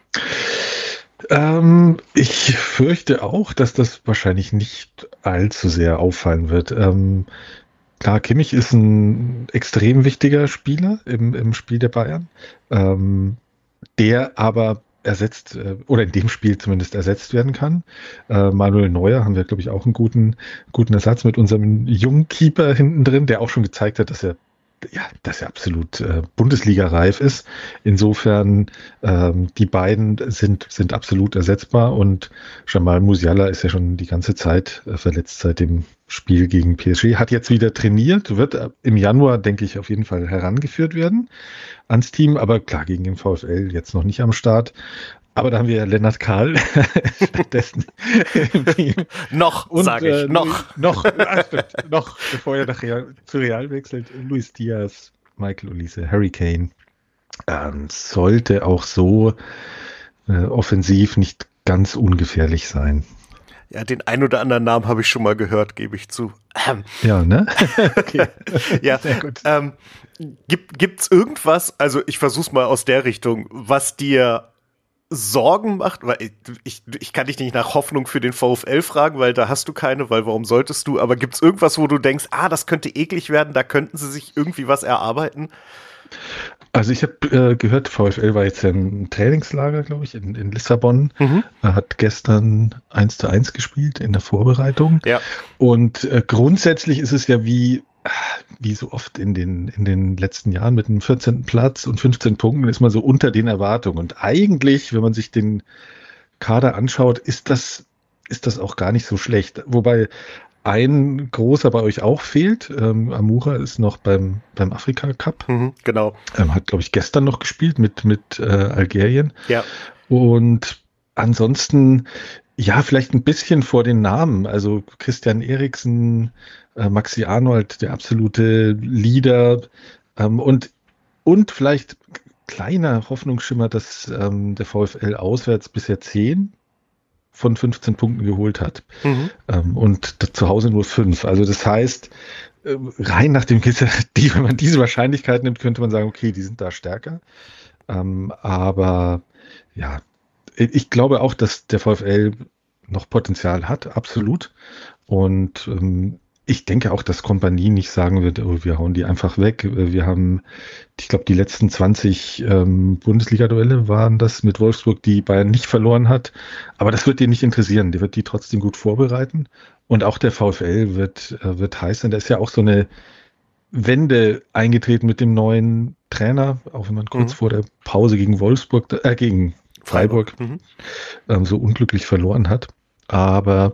Ähm, ich fürchte auch, dass das wahrscheinlich nicht allzu sehr auffallen wird. Ähm, klar, Kimmich ist ein extrem wichtiger Spieler im, im Spiel der Bayern, ähm, der aber ersetzt, äh, oder in dem Spiel zumindest ersetzt werden kann. Äh, Manuel Neuer haben wir, glaube ich, auch einen guten, guten Ersatz mit unserem jungen Keeper hinten drin, der auch schon gezeigt hat, dass er ja, dass er absolut äh, Bundesliga-reif ist. Insofern, ähm, die beiden sind, sind absolut ersetzbar und Jamal Musiala ist ja schon die ganze Zeit äh, verletzt seit dem Spiel gegen P S G. Hat jetzt wieder trainiert, wird äh, im Januar, denke ich, auf jeden Fall herangeführt werden ans Team, aber klar, gegen den VfL jetzt noch nicht am Start. Aber da haben wir Lennart Kahl stattdessen im Team. Noch, sage ich, äh, noch. Luis, noch, ah, stimmt, noch, bevor er nach Real, zu Real wechselt. Luis Diaz, Michael Olise, Harry Kane. Ähm, sollte auch so äh, offensiv nicht ganz ungefährlich sein. Ja, den ein oder anderen Namen habe ich schon mal gehört, gebe ich zu. Ähm. Ja, ne? Okay. Ja, sehr gut. Ähm, gibt, gibt's irgendwas, also ich versuch's mal aus der Richtung, was dir Sorgen macht, weil ich, ich, ich kann dich nicht nach Hoffnung für den VfL fragen, weil da hast du keine, weil warum solltest du, aber gibt's irgendwas, wo du denkst, ah, das könnte eklig werden, da könnten sie sich irgendwie was erarbeiten? Also ich habe äh, gehört, VfL war jetzt im Trainingslager, glaube ich, in, in Lissabon. Mhm. Er hat gestern eins zu eins gespielt in der Vorbereitung. Ja. Und äh, grundsätzlich ist es ja wie wie so oft in den, in den letzten Jahren mit einem vierzehnten Platz und fünfzehn Punkten ist man so unter den Erwartungen. Und eigentlich, wenn man sich den Kader anschaut, ist das, ist das auch gar nicht so schlecht. Wobei ein großer bei euch auch fehlt. Ähm, Amura ist noch beim, beim Afrika Cup. Mhm, genau. Ähm, hat, glaube ich, gestern noch gespielt mit, mit äh, Algerien. Ja. Und ansonsten, ja, vielleicht ein bisschen vor den Namen. Also Christian Eriksen, äh, Maxi Arnold, der absolute Leader. Ähm, und, und vielleicht kleiner Hoffnungsschimmer, dass ähm, der VfL auswärts bisher zehn von fünfzehn Punkten geholt hat. Mhm. Ähm, und zu Hause nur fünf. Also das heißt, äh, rein nach dem Gitter, die, wenn man diese Wahrscheinlichkeit nimmt, könnte man sagen, okay, die sind da stärker. Ähm, aber ja, ich glaube auch, dass der VfL noch Potenzial hat, absolut. Und ähm, ich denke auch, dass Kompanie nicht sagen wird, oh, wir hauen die einfach weg. Wir haben, ich glaube, die letzten zwanzig ähm, Bundesliga-Duelle waren das mit Wolfsburg, die Bayern nicht verloren hat. Aber das wird die nicht interessieren. Die wird die trotzdem gut vorbereiten. Und auch der VfL wird, äh, wird heiß sein. Da ist ja auch so eine Wende eingetreten mit dem neuen Trainer, auch wenn man kurz mhm. vor der Pause gegen Wolfsburg, äh, gegen Freiburg, Freiburg. Mhm. ähm, so unglücklich verloren hat. Aber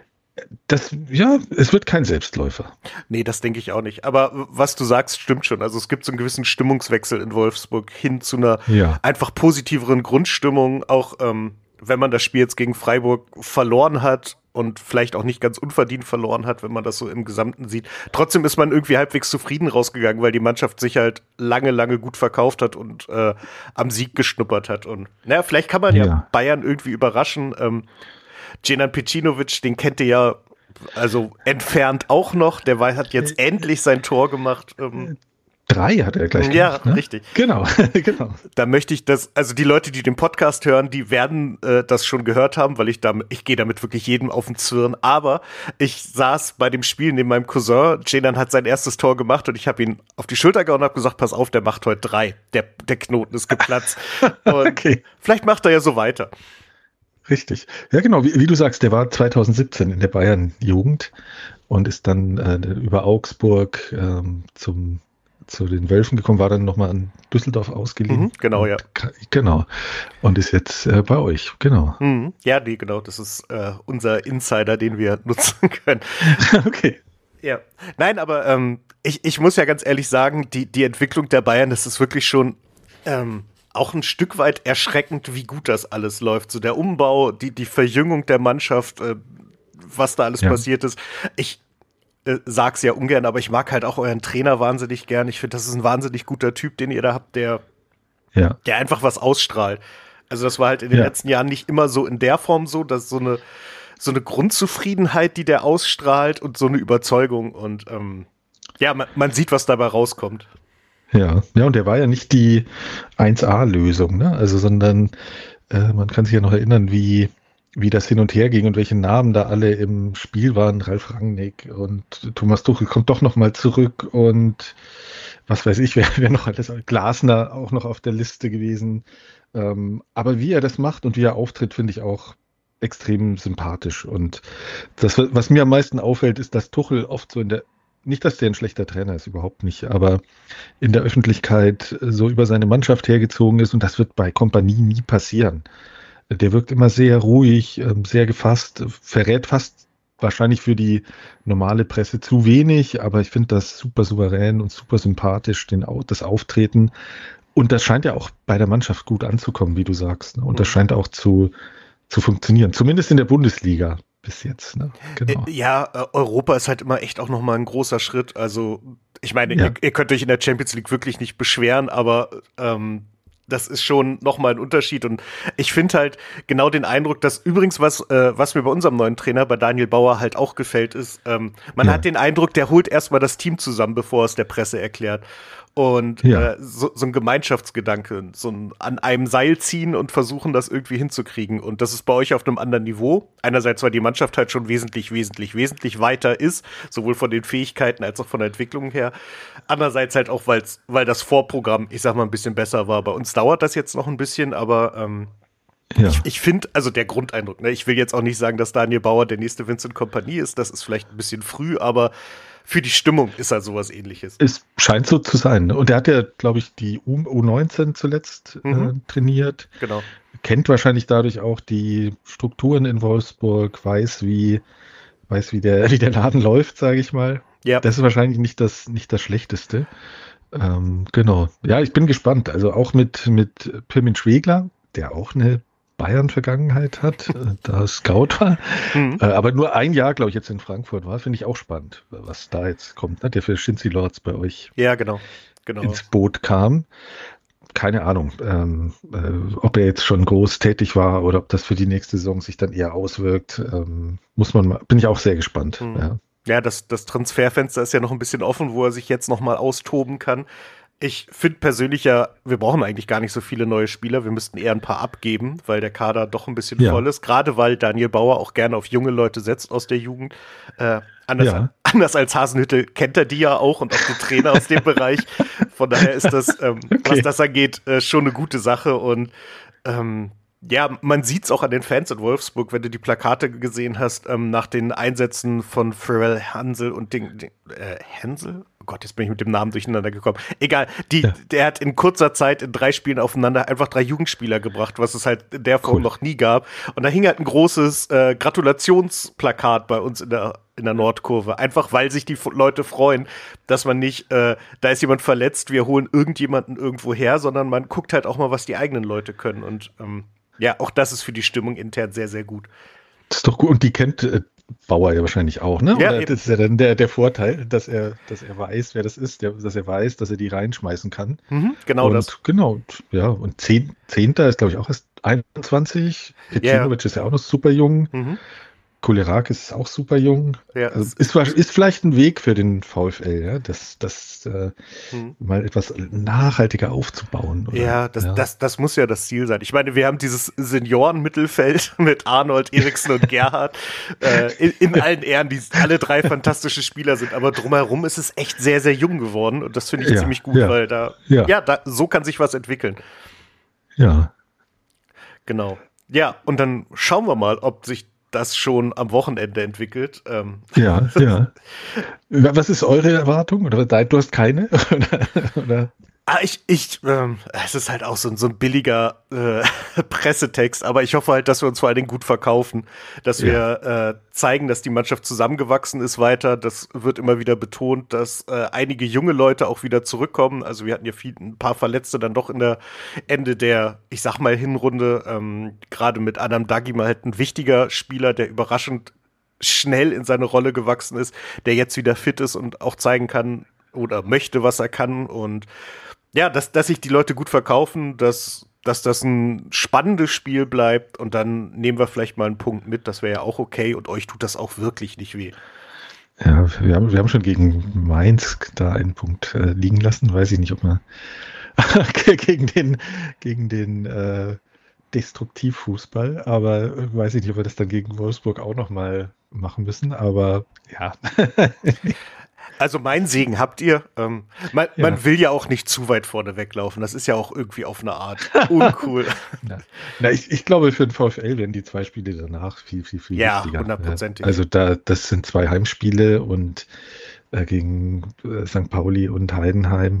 das, ja, es wird kein Selbstläufer. Nee, das denke ich auch nicht. Aber was du sagst, stimmt schon. Also es gibt so einen gewissen Stimmungswechsel in Wolfsburg hin zu einer ja. einfach positiveren Grundstimmung. Auch ähm, wenn man das Spiel jetzt gegen Freiburg verloren hat und vielleicht auch nicht ganz unverdient verloren hat, wenn man das so im Gesamten sieht. Trotzdem ist man irgendwie halbwegs zufrieden rausgegangen, weil die Mannschaft sich halt lange, lange gut verkauft hat und äh, am Sieg geschnuppert hat. Und naja, vielleicht kann man ja, ja Bayern irgendwie überraschen. Ähm, Dženan Pecinović, den kennt ihr ja also entfernt auch noch. Der war, hat jetzt endlich sein Tor gemacht. Ähm, Drei hat er gleich ja, gemacht. Ja, ne? Richtig. Genau, genau. Da möchte ich das, also die Leute, die den Podcast hören, die werden äh, das schon gehört haben, weil ich damit, ich gehe damit wirklich jedem auf den Zwirn. Aber ich saß bei dem Spiel neben meinem Cousin. Dženan hat sein erstes Tor gemacht und ich habe ihn auf die Schulter gehauen und habe gesagt, pass auf, der macht heute drei. Der, der Knoten ist geplatzt. Und okay. Vielleicht macht er ja so weiter. Richtig. Ja, genau. Wie, wie du sagst, der war zwanzig siebzehn in der Bayern-Jugend und ist dann äh, über Augsburg ähm, zum zu den Wölfen gekommen, war dann nochmal an Düsseldorf ausgeliehen. Mhm, genau, und, ja. Genau. Und ist jetzt äh, bei euch, genau. Mhm. Ja, nee, genau. Das ist äh, unser Insider, den wir nutzen können. Okay. Ja. Nein, aber ähm, ich, ich muss ja ganz ehrlich sagen, die, die Entwicklung der Bayern, das ist wirklich schon ähm, auch ein Stück weit erschreckend, wie gut das alles läuft. So der Umbau, die, die Verjüngung der Mannschaft, äh, was da alles ja. passiert ist. Ich sag's ja ungern, aber ich mag halt auch euren Trainer wahnsinnig gern. Ich finde, das ist ein wahnsinnig guter Typ, den ihr da habt, der, ja. der einfach was ausstrahlt. Also das war halt in den ja. letzten Jahren nicht immer so in der Form so, dass so eine so eine Grundzufriedenheit, die der ausstrahlt und so eine Überzeugung und ähm, ja, man, man sieht, was dabei rauskommt. Ja, ja, und der war ja nicht die eins A-Lösung, ne? Also, sondern äh, man kann sich ja noch erinnern, wie, wie das hin und her ging und welche Namen da alle im Spiel waren. Ralf Rangnick und Thomas Tuchel kommt doch nochmal zurück und was weiß ich, wer, wer noch alles, Glasner auch noch auf der Liste gewesen. Ähm, aber wie er das macht und wie er auftritt, finde ich auch extrem sympathisch. Und das, was mir am meisten auffällt, ist, dass Tuchel oft so in der, nicht, dass der ein schlechter Trainer ist, überhaupt nicht, aber in der Öffentlichkeit so über seine Mannschaft hergezogen ist und das wird bei Kompanie nie passieren. Der wirkt immer sehr ruhig, sehr gefasst, verrät fast wahrscheinlich für die normale Presse zu wenig, aber ich finde das super souverän und super sympathisch, den, das Auftreten. Und das scheint ja auch bei der Mannschaft gut anzukommen, wie du sagst. Ne? Und das scheint auch zu, zu funktionieren, zumindest in der Bundesliga bis jetzt. Ne? Genau. Ja, Europa ist halt immer echt auch nochmal ein großer Schritt. Also ich meine, ja. ihr, ihr könnt euch in der Champions League wirklich nicht beschweren, aber ähm, das ist schon nochmal ein Unterschied. Und ich finde halt genau den Eindruck, dass übrigens, was, äh, was mir bei unserem neuen Trainer, bei Daniel Bauer, halt auch gefällt, ist, ähm, man ja. hat den Eindruck, der holt erstmal das Team zusammen, bevor er es der Presse erklärt. Und ja. äh, so, so ein Gemeinschaftsgedanke, so ein an einem Seil ziehen und versuchen, das irgendwie hinzukriegen. Und das ist bei euch auf einem anderen Niveau. Einerseits, weil die Mannschaft halt schon wesentlich, wesentlich, wesentlich weiter ist, sowohl von den Fähigkeiten als auch von der Entwicklung her. Andererseits halt auch, weil's, weil das Vorprogramm, ich sag mal, ein bisschen besser war. Bei uns dauert das jetzt noch ein bisschen, aber ähm, ja. ich, ich finde, also der Grundeindruck, ne, ich will jetzt auch nicht sagen, dass Daniel Bauer der nächste Vincent Kompany ist, das ist vielleicht ein bisschen früh, aber für die Stimmung ist halt sowas Ähnliches. Es scheint so zu sein. Und er hat ja, glaube ich, die U neunzehn zuletzt mhm. äh, trainiert. Genau. Kennt wahrscheinlich dadurch auch die Strukturen in Wolfsburg, weiß, wie, weiß, wie der, wie der Laden läuft, sage ich mal. Ja. Das ist wahrscheinlich nicht das, nicht das Schlechteste. Ähm, genau. Ja, ich bin gespannt. Also auch mit, mit Pirmin Schwegler, der auch eine Bayern-Vergangenheit hat, da Scout war. Mhm. Aber nur ein Jahr, glaube ich, jetzt in Frankfurt war. Finde ich auch spannend, was da jetzt kommt, ne? Der für Shinzi Lords bei euch ja, genau. Genau. ins Boot kam. Keine Ahnung, ähm, äh, ob er jetzt schon groß tätig war oder ob das für die nächste Saison sich dann eher auswirkt. Ähm, muss man mal, bin ich auch sehr gespannt. Mhm. Ja, ja das, das Transferfenster ist ja noch ein bisschen offen, wo er sich jetzt noch mal austoben kann. Ich finde persönlich ja, wir brauchen eigentlich gar nicht so viele neue Spieler. Wir müssten eher ein paar abgeben, weil der Kader doch ein bisschen ja. voll ist. Gerade weil Daniel Bauer auch gerne auf junge Leute setzt aus der Jugend. Äh, anders, ja. anders als Hasenhüttl kennt er die ja auch und auch die Trainer aus dem Bereich. Von daher ist das, ähm, okay. was das angeht, äh, schon eine gute Sache. Und ähm, ja, man sieht's auch an den Fans in Wolfsburg, wenn du die Plakate gesehen hast, ähm, nach den Einsätzen von Pharrell Hansel und den, den äh, Hansel? Oh Gott, jetzt bin ich mit dem Namen durcheinander gekommen. Egal, die, ja. der hat in kurzer Zeit in drei Spielen aufeinander einfach drei Jugendspieler gebracht, was es halt in der Form cool. noch nie gab. Und da hing halt ein großes äh, Gratulationsplakat bei uns in der in der Nordkurve. Einfach, weil sich die Leute freuen, dass man nicht, äh, da ist jemand verletzt, wir holen irgendjemanden irgendwo her, sondern man guckt halt auch mal, was die eigenen Leute können. Und ähm, ja, auch das ist für die Stimmung intern sehr, sehr gut. Das ist doch gut. Und die kennt äh, Bauer ja wahrscheinlich auch, ne? Ja, Oder das ist ja dann der, der Vorteil, dass er, dass er weiß, wer das ist, der, dass er weiß, dass er die reinschmeißen kann. Mhm, genau und, das. Genau, ja. Und zehn, Zehnter ist, glaube ich, auch erst einundzwanzig. Pecinovic yeah. ist ja auch noch super jung. Mhm. Kolerak ist auch super jung. Ja, also ist, ist vielleicht ein Weg für den VfL, ja, das, das äh, hm. mal etwas nachhaltiger aufzubauen. Oder? Ja, das, ja. Das, das muss ja das Ziel sein. Ich meine, wir haben dieses Seniorenmittelfeld mit Arnold, Eriksen und Gerhard äh, in, in allen Ehren, die alle drei fantastische Spieler sind, aber drumherum ist es echt sehr, sehr jung geworden und das finde ich ja, ziemlich gut, ja. weil da, ja, ja da, so kann sich was entwickeln. Ja. Genau. Ja, und dann schauen wir mal, ob sich das schon am Wochenende entwickelt. Ähm. Ja, ja. Was ist eure Erwartung? Oder du hast keine? Oder? Ah, ich, ich, ähm, es ist halt auch so, so ein billiger äh, Pressetext, aber ich hoffe halt, dass wir uns vor allen Dingen gut verkaufen, dass wir ja. äh, zeigen, dass die Mannschaft zusammengewachsen ist weiter. Das wird immer wieder betont, dass äh, einige junge Leute auch wieder zurückkommen. Also wir hatten ja viel, ein paar Verletzte dann doch in der Ende der, ich sag mal, Hinrunde. Ähm, gerade mit Adam Dagima halt ein wichtiger Spieler, der überraschend schnell in seine Rolle gewachsen ist, der jetzt wieder fit ist und auch zeigen kann oder möchte, was er kann. Und ja, dass, dass sich die Leute gut verkaufen, dass, dass das ein spannendes Spiel bleibt und dann nehmen wir vielleicht mal einen Punkt mit, das wäre ja auch okay und euch tut das auch wirklich nicht weh. Ja, wir haben, wir haben schon gegen Mainz da einen Punkt äh, liegen lassen. Weiß ich nicht, ob man gegen den, gegen den äh, Destruktivfußball, aber weiß ich nicht, ob wir das dann gegen Wolfsburg auch nochmal machen müssen. Aber ja. Also mein Segen habt ihr. Ähm, man, Ja. man will ja auch nicht zu weit vorne weglaufen. Das ist ja auch irgendwie auf eine Art uncool. Na, na, ich, ich glaube, für den VfL werden die zwei Spiele danach viel, viel, viel Ja, wichtiger. hundertprozentig. Also da, das sind zwei Heimspiele und äh, gegen äh, Sankt Pauli und Heidenheim.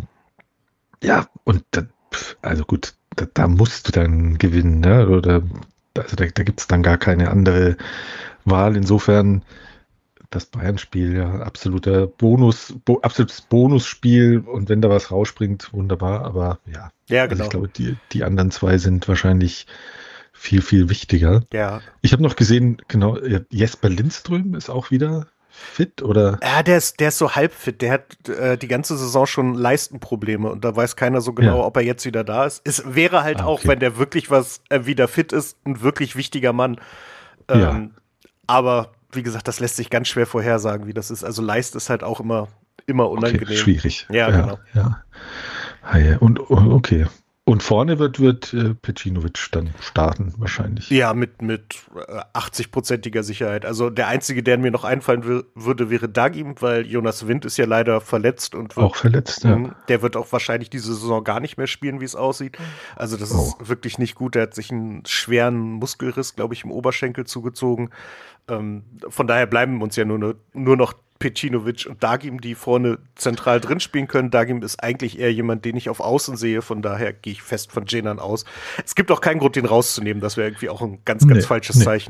Ja, und da, pf, also gut, da, da musst du dann gewinnen, ne? Oder also da, da gibt es dann gar keine andere Wahl. Insofern das Bayern-Spiel, ja, absoluter Bonus, bo, absolutes Bonusspiel und wenn da was rausspringt, wunderbar, aber ja. Ja, Also genau. ich glaube, die, die anderen zwei sind wahrscheinlich viel, viel wichtiger. Ja. Ich habe noch gesehen, genau, äh, Jesper Lindström ist auch wieder fit, oder? Ja, der ist, der ist so halbfit. Der hat äh, die ganze Saison schon Leistenprobleme und da weiß keiner so genau, Ja. ob er jetzt wieder da ist. Es wäre halt Ah, auch, okay. wenn der wirklich was äh, wieder fit ist, ein wirklich wichtiger Mann. Ähm, Ja. Aber wie gesagt, das lässt sich ganz schwer vorhersagen, wie das ist. Also Leist ist halt auch immer, immer unangenehm. Okay, schwierig. Ja, ja genau. Ja. Ah, ja. Und okay. Und vorne wird, wird äh, Pecinovic dann starten, wahrscheinlich. Ja, mit, mit äh, achtzig-prozentiger Sicherheit. Also der Einzige, der mir noch einfallen wür- würde, wäre Dagim, weil Jonas Wind ist ja leider verletzt und wird, Auch verletzt, ja. Mhm. Der wird auch wahrscheinlich diese Saison gar nicht mehr spielen, wie es aussieht. Also das Oh. ist wirklich nicht gut. Der hat sich einen schweren Muskelriss, glaube ich, im Oberschenkel zugezogen. Ähm, von daher bleiben uns ja nur, nur noch Pecinovic und Dagim, die vorne zentral drin spielen können. Dagim ist eigentlich eher jemand, den ich auf Außen sehe. Von daher gehe ich fest von Cenan aus. Es gibt auch keinen Grund, den rauszunehmen. Das wäre irgendwie auch ein ganz, ganz Nee, falsches nee. Zeichen.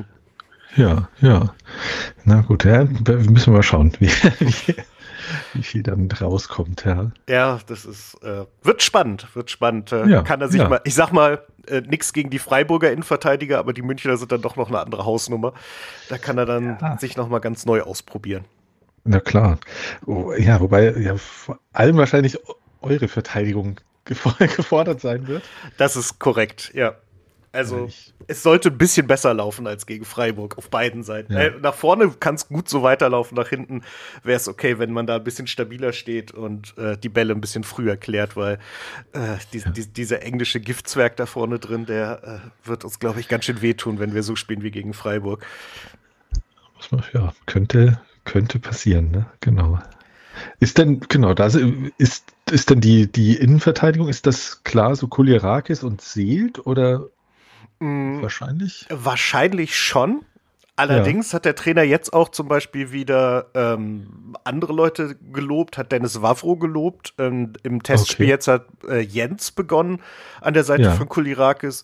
Ja, ja. Na gut, ja, wir müssen mal schauen, wie, wie, wie viel dann rauskommt, ja. Ja, das ist, äh, wird spannend, wird spannend. Äh, Ja, kann er sich ja. mal, ich sag mal, äh, nix gegen die Freiburger Innenverteidiger, aber die Münchner sind dann doch noch eine andere Hausnummer. Da kann er dann Ja. sich noch mal ganz neu ausprobieren. Na klar. Oh, ja, wobei ja vor allem wahrscheinlich eure Verteidigung gefo- gefordert sein wird. Das ist korrekt, ja. Also, es sollte ein bisschen besser laufen als gegen Freiburg auf beiden Seiten. Ja. Äh, nach vorne kann es gut so weiterlaufen, nach hinten wäre es okay, wenn man da ein bisschen stabiler steht und äh, die Bälle ein bisschen früher klärt, weil äh, die, die, dieser englische Giftzwerg da vorne drin, der äh, wird uns, glaube ich, ganz schön wehtun, wenn wir so spielen wie gegen Freiburg. Muss man- Ja, könnte, könnte passieren, ne? Genau. Ist denn, genau, da ist, ist denn die, die Innenverteidigung, ist das klar so Kulierakis und Seelt oder Mm, wahrscheinlich? Wahrscheinlich schon. Allerdings hat der Trainer jetzt auch zum Beispiel wieder ähm, andere Leute gelobt, hat Dennis Wavro gelobt. Ähm, Im Testspiel Okay. jetzt hat äh, Jens begonnen an der Seite Ja. von Kulirakis.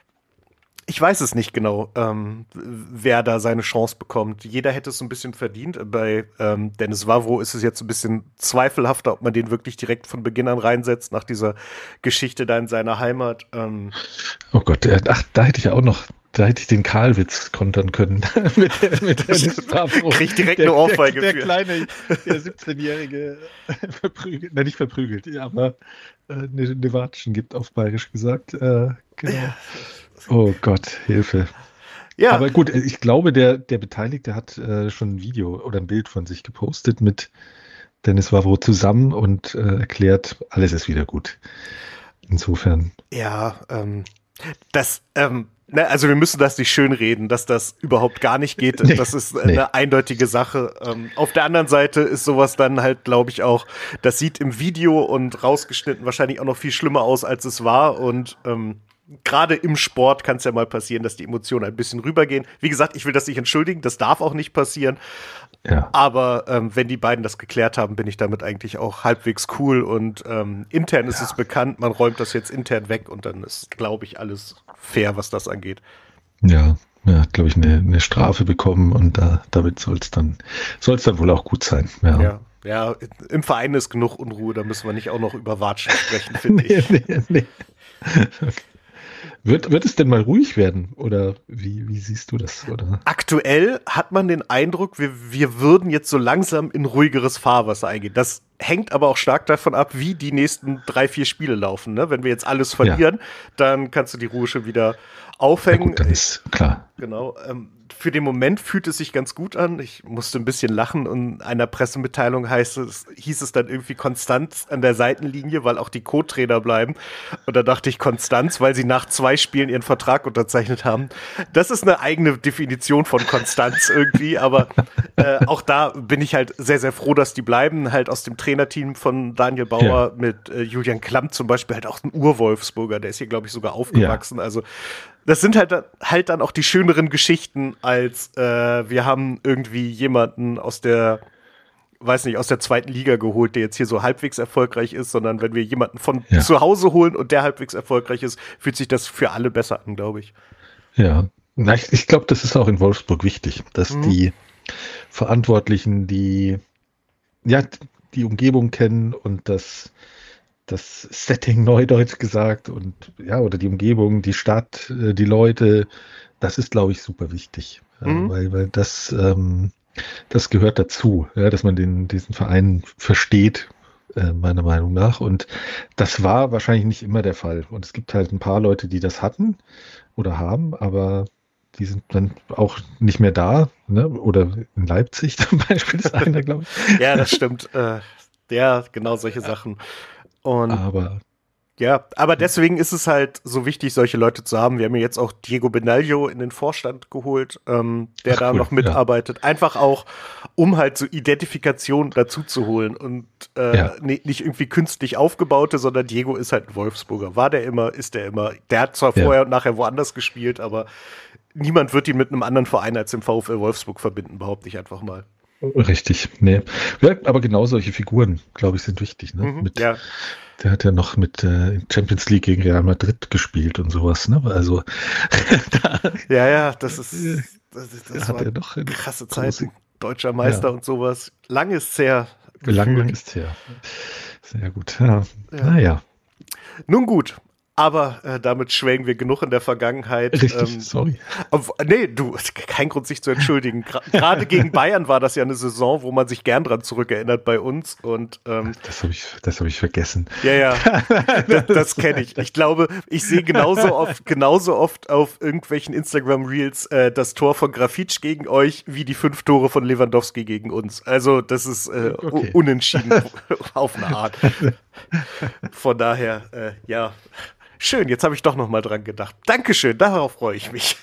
Ich weiß es nicht genau, ähm, wer da seine Chance bekommt. Jeder hätte es so ein bisschen verdient. Bei ähm, Dennis Wavro ist es jetzt ein bisschen zweifelhafter, ob man den wirklich direkt von Beginn an reinsetzt, nach dieser Geschichte da in seiner Heimat. Ähm, Oh Gott, der, ach, da hätte ich ja auch noch, da hätte ich den Karlwitz kontern können. mit der, mit Dennis Wavro. Kriegt direkt der, eine Ohrfeige der, der für. kleine, der siebzehnjährige verprügelt, na nicht verprügelt, ja, aber äh, eine, eine Watschen gibt, auf Bayerisch gesagt. Äh, genau. Oh Gott, Hilfe. Ja. Aber gut, ich glaube, der, der Beteiligte hat äh, schon ein Video oder ein Bild von sich gepostet mit Dennis Wavro zusammen und äh, erklärt, alles ist wieder gut. Insofern. Ja, ähm, das, ähm, ne, also wir müssen das nicht schönreden, dass das überhaupt gar nicht geht. Nee, Das ist nee. eine eindeutige Sache. Ähm, auf der anderen Seite ist sowas dann halt, glaube ich, auch, das sieht im Video und rausgeschnitten wahrscheinlich auch noch viel schlimmer aus, als es war. Und ähm, gerade im Sport kann es ja mal passieren, dass die Emotionen ein bisschen rübergehen. Wie gesagt, ich will das nicht entschuldigen, das darf auch nicht passieren. Ja. Aber ähm, wenn die beiden das geklärt haben, bin ich damit eigentlich auch halbwegs cool. Und ähm, intern ist es bekannt, man räumt das jetzt intern weg und dann ist, glaube ich, alles fair, was das angeht. Ja, er hat, glaube ich, eine, eine Strafe bekommen und da, damit soll es dann, soll's dann wohl auch gut sein. Ja. Ja, ja, im Verein ist genug Unruhe, da müssen wir nicht auch noch über Watschen sprechen, finde nee, ich. nee, nee. Okay. Wird, wird es denn mal ruhig werden? Oder wie, wie siehst du das? Oder? Aktuell hat man den Eindruck, wir, wir würden jetzt so langsam in ruhigeres Fahrwasser eingehen. Das hängt aber auch stark davon ab, wie die nächsten drei, vier Spiele laufen. Ne? Wenn wir jetzt alles verlieren, ja. dann kannst du die Ruhe schon wieder aufhängen. Ja gut, dann ist klar. Genau. Ähm, für den Moment fühlt es sich ganz gut an. Ich musste ein bisschen lachen und in einer Pressemitteilung heißt es, hieß es dann irgendwie Konstanz an der Seitenlinie, weil auch die Co-Trainer bleiben. Und da dachte ich Konstanz, weil sie nach zwei Spielen ihren Vertrag unterzeichnet haben. Das ist eine eigene Definition von Konstanz irgendwie, aber äh, auch da bin ich halt sehr, sehr froh, dass die bleiben. Halt aus dem Trainerteam von Daniel Bauer ja. mit äh, Julian Klamm zum Beispiel, halt auch ein Ur-Wolfsburger, der ist hier, glaube ich, sogar aufgewachsen. Ja. Also das sind halt, halt dann auch die schöneren Geschichten, als äh, wir haben irgendwie jemanden aus der, weiß nicht, aus der zweiten Liga geholt, der jetzt hier so halbwegs erfolgreich ist, sondern wenn wir jemanden von ja. zu Hause holen und der halbwegs erfolgreich ist, fühlt sich das für alle besser an, glaube ich. Ja, Na, ich, ich glaube, das ist auch in Wolfsburg wichtig, dass mhm. die Verantwortlichen die, ja, die Umgebung kennen und das das Setting, neudeutsch gesagt, und ja, oder die Umgebung, die Stadt, die Leute, das ist, glaube ich, super wichtig. Mhm. Weil, weil das, ähm, das gehört dazu, ja, dass man den, diesen Verein versteht, äh, meiner Meinung nach. Und das war wahrscheinlich nicht immer der Fall. Und es gibt halt ein paar Leute, die das hatten oder haben, aber die sind dann auch nicht mehr da, ne? Oder in Leipzig zum Beispiel ist einer, glaube ich. Ja, das stimmt. Äh, ja, genau solche ja. Sachen. Und aber ja, aber deswegen ist es halt so wichtig, solche Leute zu haben. Wir haben ja jetzt auch Diego Benaglio in den Vorstand geholt, ähm, der Ach, da cool, noch mitarbeitet. Ja. Einfach auch, um halt so Identifikation dazu zu holen und äh, ja. nee, nicht irgendwie künstlich aufgebaute, sondern Diego ist halt ein Wolfsburger. War der immer, ist der immer. Der hat zwar ja. vorher und nachher woanders gespielt, aber niemand wird ihn mit einem anderen Verein als dem VfL Wolfsburg verbinden, behaupte ich einfach mal. Richtig, nee. Ja, aber genau solche Figuren, glaube ich, sind wichtig. Ne? Mhm, mit, ja. Der hat ja noch mit äh, Champions League gegen Real Madrid gespielt und sowas. Ne? Also da, ja, ja, das ist das, das hat war er doch eine krasse Zeit. Deutscher Meister ja. und sowas. Lang ist her. Lang, lang ist her. Sehr gut. Ja. Ja. Naja. Nun gut. Aber äh, damit schwelgen wir genug in der Vergangenheit. Richtig, ähm, sorry. Auf, nee, du, kein Grund, sich zu entschuldigen. Gerade gegen Bayern war das ja eine Saison, wo man sich gern dran zurückerinnert bei uns. Und ähm, das habe ich, das hab ich vergessen. Ja, ja, das, das kenne ich. Ich glaube, ich sehe genauso oft, genauso oft auf irgendwelchen Instagram-Reels äh, das Tor von Grafitsch gegen euch, wie die fünf Tore von Lewandowski gegen uns. Also das ist äh, okay. unentschieden auf eine Art. Von daher, äh, ja... Schön, jetzt habe ich doch noch mal dran gedacht. Dankeschön, darauf freue ich mich.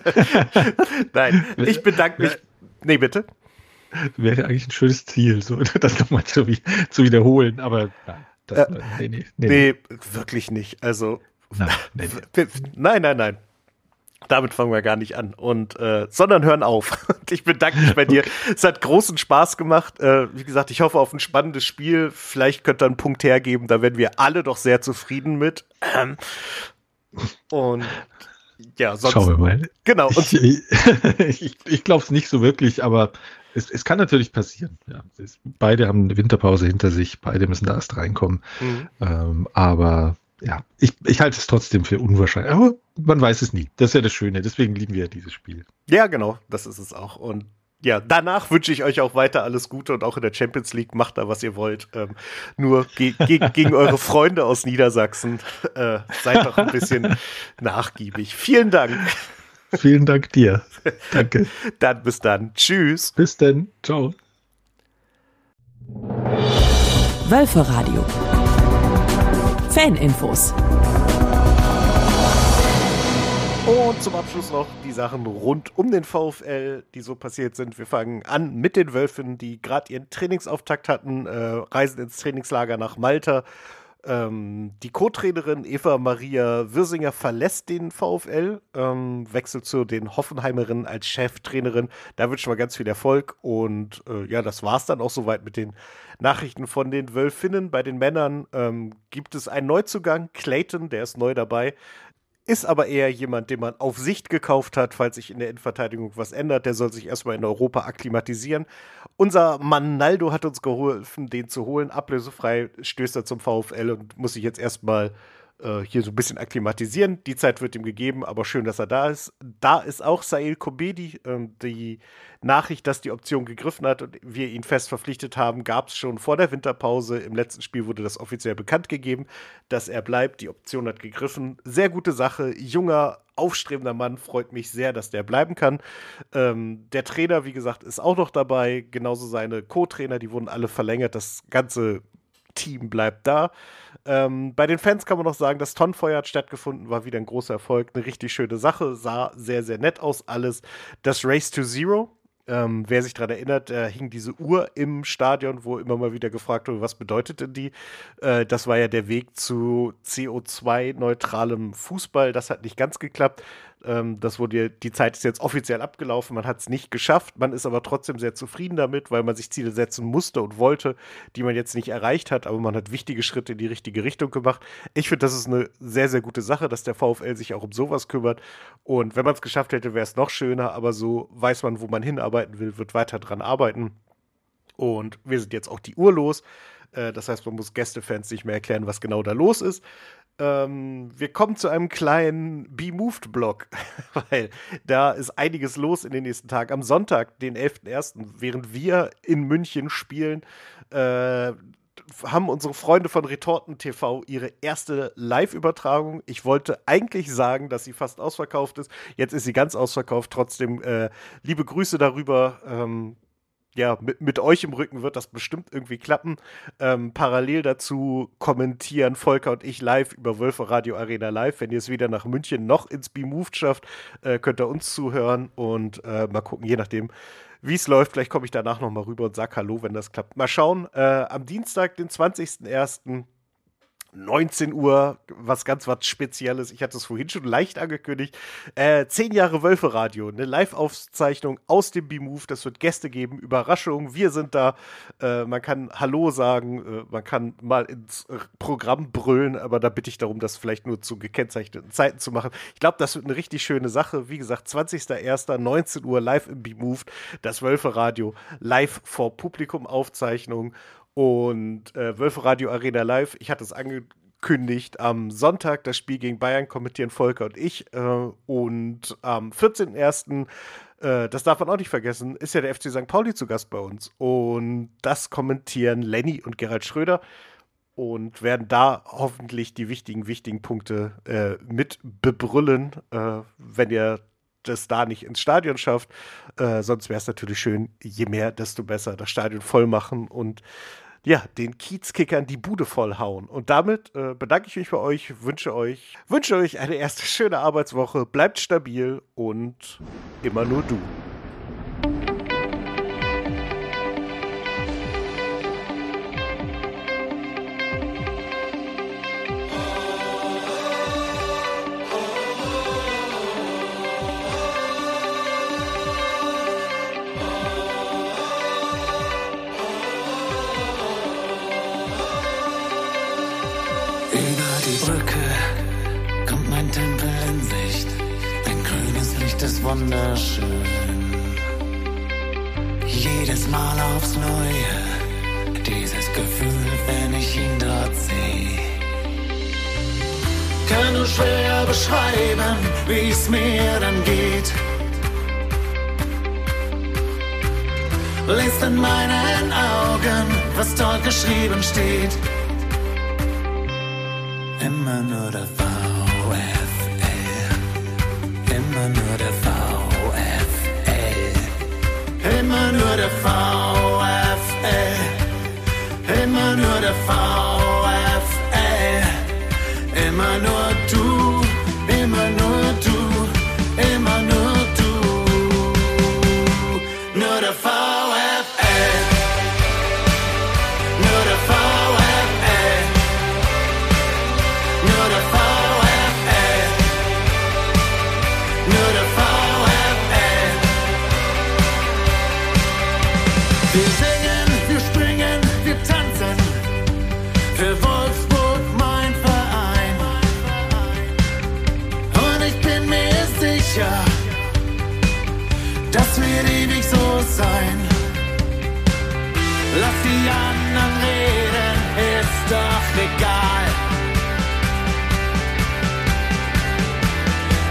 Nein, ich bedanke mich. Nee, bitte? Wäre eigentlich ein schönes Ziel, so das nochmal zu, zu wiederholen, aber nein, das, äh, nee, nee, nee, nee, wirklich nicht. Also, nein, nee, nee. nein, nein, nein. Damit fangen wir gar nicht an, und äh, sondern hören auf. Ich bedanke mich bei dir. Okay. Es hat großen Spaß gemacht. Äh, wie gesagt, ich hoffe auf ein spannendes Spiel. Vielleicht könnt ihr einen Punkt hergeben. Da werden wir alle doch sehr zufrieden mit. Ähm, und ja, sonst. Schauen wir mal. Genau. Und ich ich, ich glaube es nicht so wirklich, aber es, es kann natürlich passieren. Ja, es, beide haben eine Winterpause hinter sich. Beide müssen da erst reinkommen. Mhm. Ähm, aber ja, ich, ich halte es trotzdem für unwahrscheinlich. Aber man weiß es nie. Das ist ja das Schöne. Deswegen lieben wir ja dieses Spiel. Ja, genau. Das ist es auch. Und ja, danach wünsche ich euch auch weiter alles Gute, und auch in der Champions League macht da, was ihr wollt. Ähm, nur ge ge gegen eure Freunde aus Niedersachsen äh, seid doch ein bisschen nachgiebig. Vielen Dank. Vielen Dank dir. Danke. Dann bis dann. Tschüss. Bis dann. Ciao. Wölferadio. Faninfos. Und zum Abschluss noch die Sachen rund um den VfL, die so passiert sind. Wir fangen an mit den Wölfen, die gerade ihren Trainingsauftakt hatten, äh, reisen ins Trainingslager nach Malta. Ähm, die Co-Trainerin Eva Maria Würsinger verlässt den VfL, ähm, wechselt zu den Hoffenheimerinnen als Cheftrainerin. Da wünschen wir ganz viel Erfolg, und äh, ja, das war's dann auch soweit mit den Nachrichten von den Wölfinnen. Bei den Männern ähm, gibt es einen Neuzugang, Clayton, der ist neu dabei. Ist aber eher jemand, den man auf Sicht gekauft hat, falls sich in der Innenverteidigung was ändert. Der soll sich erstmal in Europa akklimatisieren. Unser Mann Naldo hat uns geholfen, den zu holen. Ablösefrei stößt er zum VfL und muss sich jetzt erstmal äh, hier so ein bisschen akklimatisieren. Die Zeit wird ihm gegeben, aber schön, dass er da ist. Da ist auch Saïd Kobedi. Ähm, die Nachricht, dass die Option gegriffen hat und wir ihn fest verpflichtet haben, gab es schon vor der Winterpause. Im letzten Spiel wurde das offiziell bekannt gegeben, dass er bleibt. Die Option hat gegriffen. Sehr gute Sache. Junger, aufstrebender Mann. Freut mich sehr, dass der bleiben kann. Ähm, der Trainer, wie gesagt, ist auch noch dabei. Genauso seine Co-Trainer, die wurden alle verlängert. Das ganze Team bleibt da. Ähm, bei den Fans kann man noch sagen, das Tonnenfeuer hat stattgefunden, war wieder ein großer Erfolg, eine richtig schöne Sache, sah sehr, sehr nett aus alles. Das Race to Zero, ähm, wer sich daran erinnert, äh, hing diese Uhr im Stadion, wo immer mal wieder gefragt wurde, was bedeutet denn die? Äh, das war ja der Weg zu C O zwei neutralem Fußball, das hat nicht ganz geklappt. Ähm, das wurde, die Zeit ist jetzt offiziell abgelaufen, man hat es nicht geschafft, man ist aber trotzdem sehr zufrieden damit, weil man sich Ziele setzen musste und wollte, die man jetzt nicht erreicht hat, aber man hat wichtige Schritte in die richtige Richtung gemacht. Ich finde, das ist eine sehr, sehr gute Sache, dass der VfL sich auch um sowas kümmert, und wenn man es geschafft hätte, wäre es noch schöner, aber so weiß man, wo man hinarbeiten will, wird weiter dran arbeiten, und wir sind jetzt auch die Uhr los. Äh, das heißt, man muss Gästefans nicht mehr erklären, was genau da los ist. Ähm, wir kommen zu einem kleinen Be-Moved-Blog, weil da ist einiges los in den nächsten Tagen. Am Sonntag, den elften ersten, während wir in München spielen, äh, haben unsere Freunde von Retorten T V ihre erste Live-Übertragung. Ich wollte eigentlich sagen, dass sie fast ausverkauft ist. Jetzt ist sie ganz ausverkauft. Trotzdem äh, liebe Grüße darüber. Ähm, Ja, mit, mit euch im Rücken wird das bestimmt irgendwie klappen. Ähm, parallel dazu kommentieren Volker und ich live über Wölfe Radio Arena Live. Wenn ihr es weder nach München noch ins Be-Moved schafft, äh, könnt ihr uns zuhören und äh, mal gucken, je nachdem, wie es läuft. Vielleicht komme ich danach noch mal rüber und sag Hallo, wenn das klappt. Mal schauen. Äh, am Dienstag, den zwanzigsten ersten neunzehn Uhr, was ganz was Spezielles. Ich hatte es vorhin schon leicht angekündigt. Äh, zehn Jahre Wölfe Radio, eine Live-Aufzeichnung aus dem Be-Move. Das wird Gäste geben, Überraschungen. Wir sind da. Äh, man kann Hallo sagen, äh, man kann mal ins äh, Programm brüllen, aber da bitte ich darum, das vielleicht nur zu gekennzeichneten Zeiten zu machen. Ich glaube, das wird eine richtig schöne Sache. Wie gesagt, zwanzigster erster neunzehn Uhr live im Be-Move. Das Wölfe Radio live vor Publikum Aufzeichnung. Und äh, Wölfe Radio Arena Live, ich hatte es angekündigt, am Sonntag das Spiel gegen Bayern kommentieren Volker und ich. Äh, und am vierzehnten ersten, äh, das darf man auch nicht vergessen, ist ja der F C Sankt Pauli zu Gast bei uns. Und das kommentieren Lenny und Gerald Schröder und werden da hoffentlich die wichtigen, wichtigen Punkte äh, mit bebrüllen, äh, wenn ihr das da nicht ins Stadion schafft. Äh, sonst wäre es natürlich schön, je mehr, desto besser, das Stadion voll machen und ja, den Kiezkickern die Bude vollhauen. Und damit äh, bedanke ich mich bei euch, wünsche euch, wünsche euch eine erste schöne Arbeitswoche, bleibt stabil und immer nur du. Wunderschön. Jedes Mal aufs Neue, dieses Gefühl, wenn ich ihn dort sehe. Kann nur schwer beschreiben, wie es mir dann geht. Lest in meinen Augen, was dort geschrieben steht. Immer nur der VfL, immer nur der VfL. Immer nur der VfL, immer nur der VfL, immer nur du, immer nur du, immer nur du, nur der VfL, nur der VfL, nur der VfL, nur der VfL. Wir singen, wir springen, wir tanzen,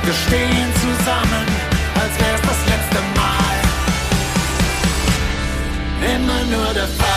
Wir stehen zusammen, als wär's das letzte Mal. Immer nur der Fall.